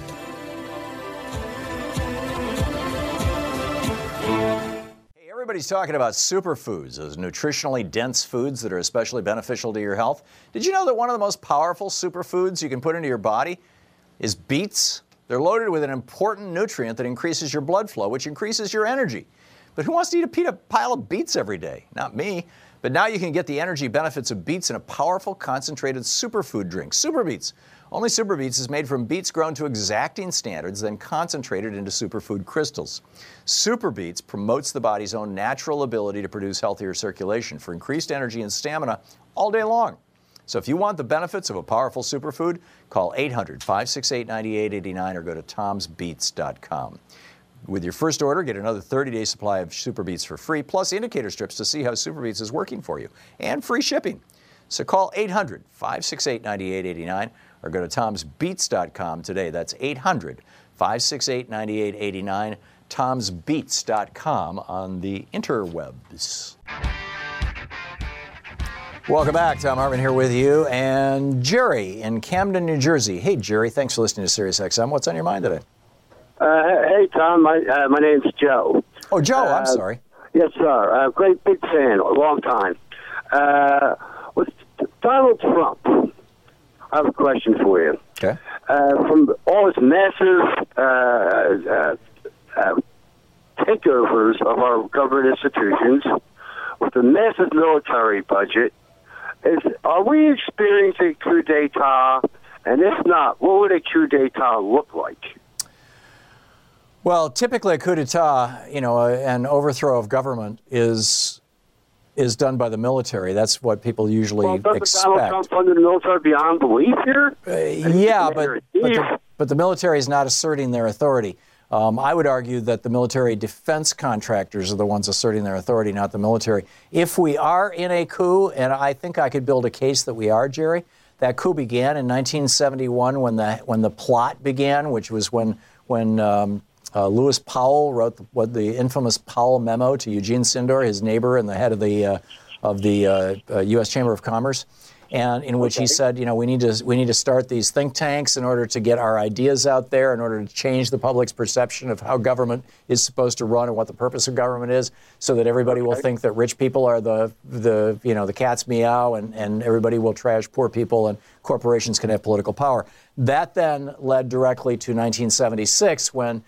Hey, everybody's talking about superfoods, those nutritionally dense foods that are especially beneficial to your health. Did you know that one of the most powerful superfoods you can put into your body is beets? They're loaded with an important nutrient that increases your blood flow, which increases your energy. But who wants to eat a pile of beets every day? Not me. But now you can get the energy benefits of beets in a powerful, concentrated superfood drink, Super Beets. Only Super Beets is made from beets grown to exacting standards, then concentrated into superfood crystals. Super Beets promotes the body's own natural ability to produce healthier circulation for increased energy and stamina all day long. So if you want the benefits of a powerful superfood, call 800-568-9889 or go to tomsbeets.com. With your first order, get another 30-day supply of Super Beets for free, plus indicator strips to see how Super Beets is working for you, and free shipping. So call 800-568-9889 or go to tomsbeets.com today. That's 800-568-9889, tomsbeets.com on the interwebs. Welcome back. Thom Hartmann here with you, and Jerry in Camden, New Jersey. Hey, Jerry, thanks for listening to SiriusXM. What's on your mind today? Hey, Tom. My name's Joe. Oh, Joe, I'm sorry. Yes, sir. Great big fan, a long time. With Donald Trump, I have a question for you. Okay. From all his massive takeovers of our government institutions, with the massive military budget, are we experiencing a coup d'etat? And if not, what would a coup d'etat look like? Well, typically a coup d'etat, an overthrow of government is done by the military. That's what people usually expect. Donald Trump funded the military beyond belief here? But the military is not asserting their authority. I would argue that the military defense contractors are the ones asserting their authority, not the military. If we are in a coup, and I think I could build a case that we are, Jerry, that coup began in 1971 when the plot began, which was when Lewis Powell wrote the infamous Powell memo to Eugene Sindor, his neighbor and the head of the U.S. Chamber of Commerce, and in which he said, we need to start these think tanks in order to get our ideas out there, in order to change the public's perception of how government is supposed to run and what the purpose of government is, so that everybody will think that rich people are the cat's meow, and everybody will trash poor people, and corporations can have political power. That then led directly to 1976 when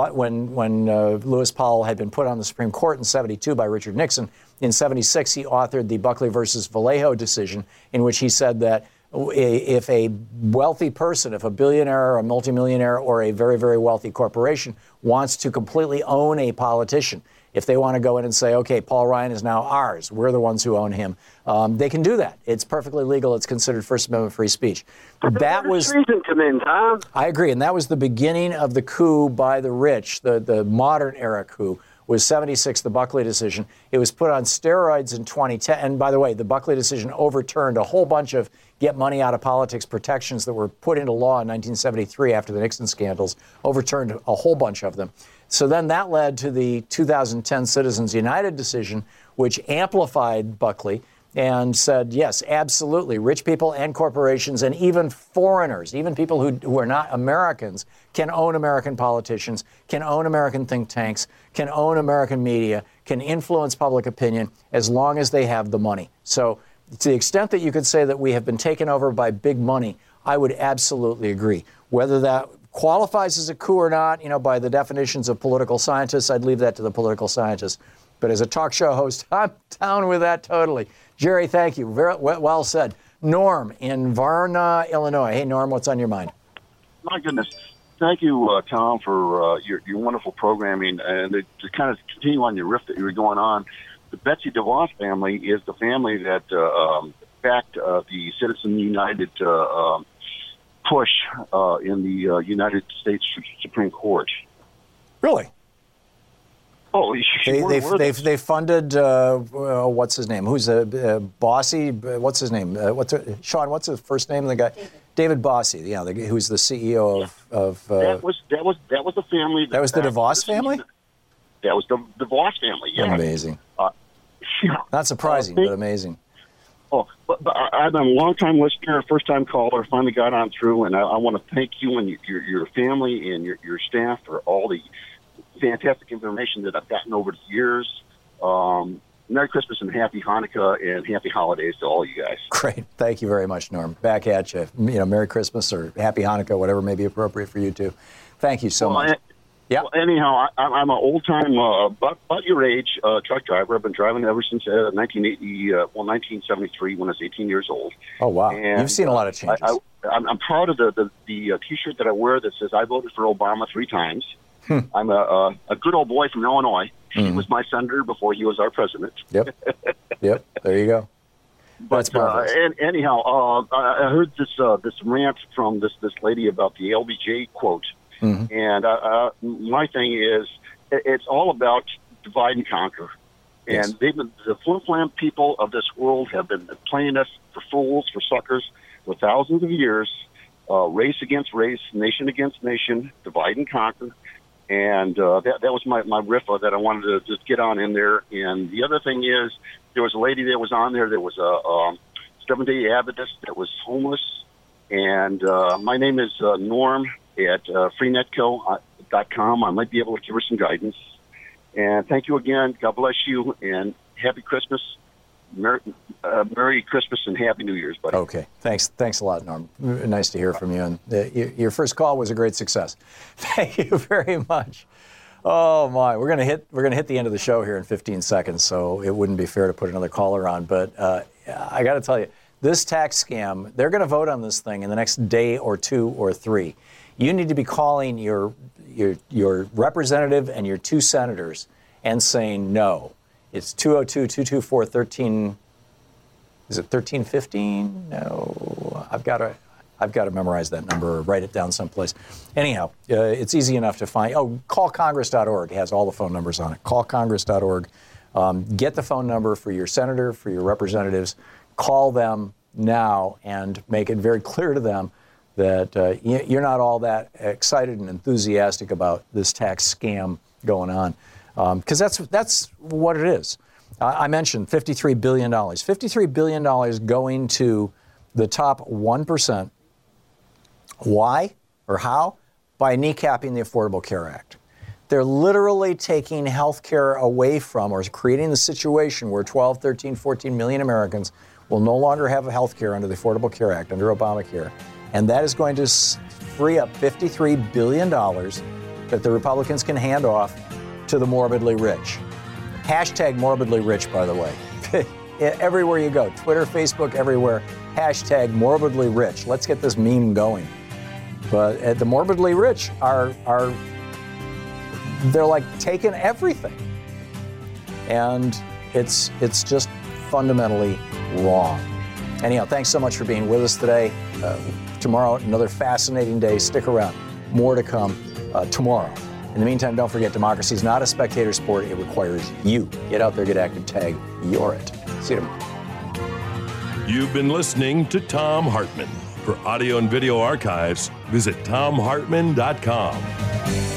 Lewis Powell had been put on the Supreme Court in 72 by Richard Nixon. In 76, he authored the Buckley versus Vallejo decision, in which he said that if a wealthy person, if a billionaire or a multimillionaire or a very, very wealthy corporation wants to completely own a politician, if they want to go in and say, okay, Paul Ryan is now ours, we're the ones who own him, they can do that. It's perfectly legal. It's considered First Amendment free speech. That was treason come in, Tom. I agree, and that was the beginning of the coup by the rich, the modern era coup. Was 76, the Buckley decision. It was put on steroids in 2010. And by the way, the Buckley decision overturned a whole bunch of get money out of politics protections that were put into law in 1973 after the Nixon scandals, overturned a whole bunch of them. So then that led to the 2010 Citizens United decision, which amplified Buckley and said, yes, absolutely, rich people and corporations and even foreigners, even people who are not Americans, can own American politicians, can own American think tanks, can own American media, can influence public opinion as long as they have the money. So to the extent that you could say that we have been taken over by big money, I would absolutely agree. Whether that qualifies as a coup or not, by the definitions of political scientists, I'd leave that to the political scientists. But as a talk show host, I'm down with that totally. Jerry, thank you. Very well said. Norm in Varna, Illinois. Hey, Norm, what's on your mind? My goodness. thank you, Tom, for your wonderful programming. And to kind of continue on your riff that you were going on, the Betsy DeVos family is the family that backed the Citizens United push in the United States Supreme Court. Really? Oh, they funded what's his name? Who's Bossy? What's his name? Sean? What's his first name? The guy, David Bossy. Yeah, who's the CEO of. That was the family. That was the DeVos family. That was the DeVos family. Yeah. Amazing. Not surprising, but amazing. Oh, but I've been a long-time listener, first-time caller. Finally got on through, and I want to thank you and your family and your staff for all the fantastic information that I've gotten over the years. Merry Christmas and Happy Hanukkah and Happy Holidays to all you guys. Great. Thank you very much, Norm. Back at you. Merry Christmas or Happy Hanukkah, whatever may be appropriate for you too. Thank you so much. Yeah. Well, anyhow, I'm an old-time, about your age, truck driver. I've been driving ever since 1973 when I was 18 years old. Oh, wow. And you've seen a lot of changes. I'm proud of the T-shirt that I wear that says I voted for Obama 3 times. I'm a good old boy from Illinois. He was my senator before he was our president. Yep. There you go. But anyhow, I heard this rant from this lady about the LBJ quote. Mm-hmm. And my thing is, it's all about divide and conquer. And the flim-flam people of this world have been playing us for fools, for suckers, for thousands of years. Race against race, nation against nation, divide and conquer. And that was my riff that I wanted to just get on in there. And the other thing is, there was a lady that was on there that was a Seventh-day Adventist that was homeless. And my name is Norm at freenetco.com. I might be able to give her some guidance. And thank you again. God bless you, and happy Christmas. Merry Christmas and Happy New Year's, buddy. Okay. Thanks a lot, Norm. Nice to hear from you. And your first call was a great success. Thank you very much. Oh my, we're gonna hit the end of the show here in 15 seconds, so it wouldn't be fair to put another caller on. But I got to tell you, this tax scam, they're going to vote on this thing in the next day or 2 or 3. You need to be calling your representative and your 2 senators and saying no. It's 202-224-13. Is it 1315? No, I've got to memorize that number or write it down someplace. Anyhow, it's easy enough to find. Oh, callcongress.org has all the phone numbers on it. Callcongress.org. Get the phone number for your senator, for your representatives. Call them now and make it very clear to them that you're not all that excited and enthusiastic about this tax scam going on. Because that's what it is. I mentioned $53 billion. $53 billion going to the top 1%. Why or how? By kneecapping the Affordable Care Act. They're literally taking health care away from, or creating the situation where 12, 13, 14 million Americans will no longer have health care under the Affordable Care Act, under Obamacare. And that is going to free up $53 billion that the Republicans can hand off to the morbidly rich. Hashtag morbidly rich, by the way. Everywhere you go, Twitter, Facebook, everywhere, hashtag morbidly rich. Let's get this meme going. But the morbidly rich they're like taking everything. And it's just fundamentally wrong. Anyhow, thanks so much for being with us today. Tomorrow, another fascinating day. Stick around. More to come tomorrow. In the meantime, don't forget, democracy is not a spectator sport. It requires you. Get out there, get active, tag, you're it. See you tomorrow. You've been listening to Thom Hartmann. For audio and video archives, visit thomhartmann.com.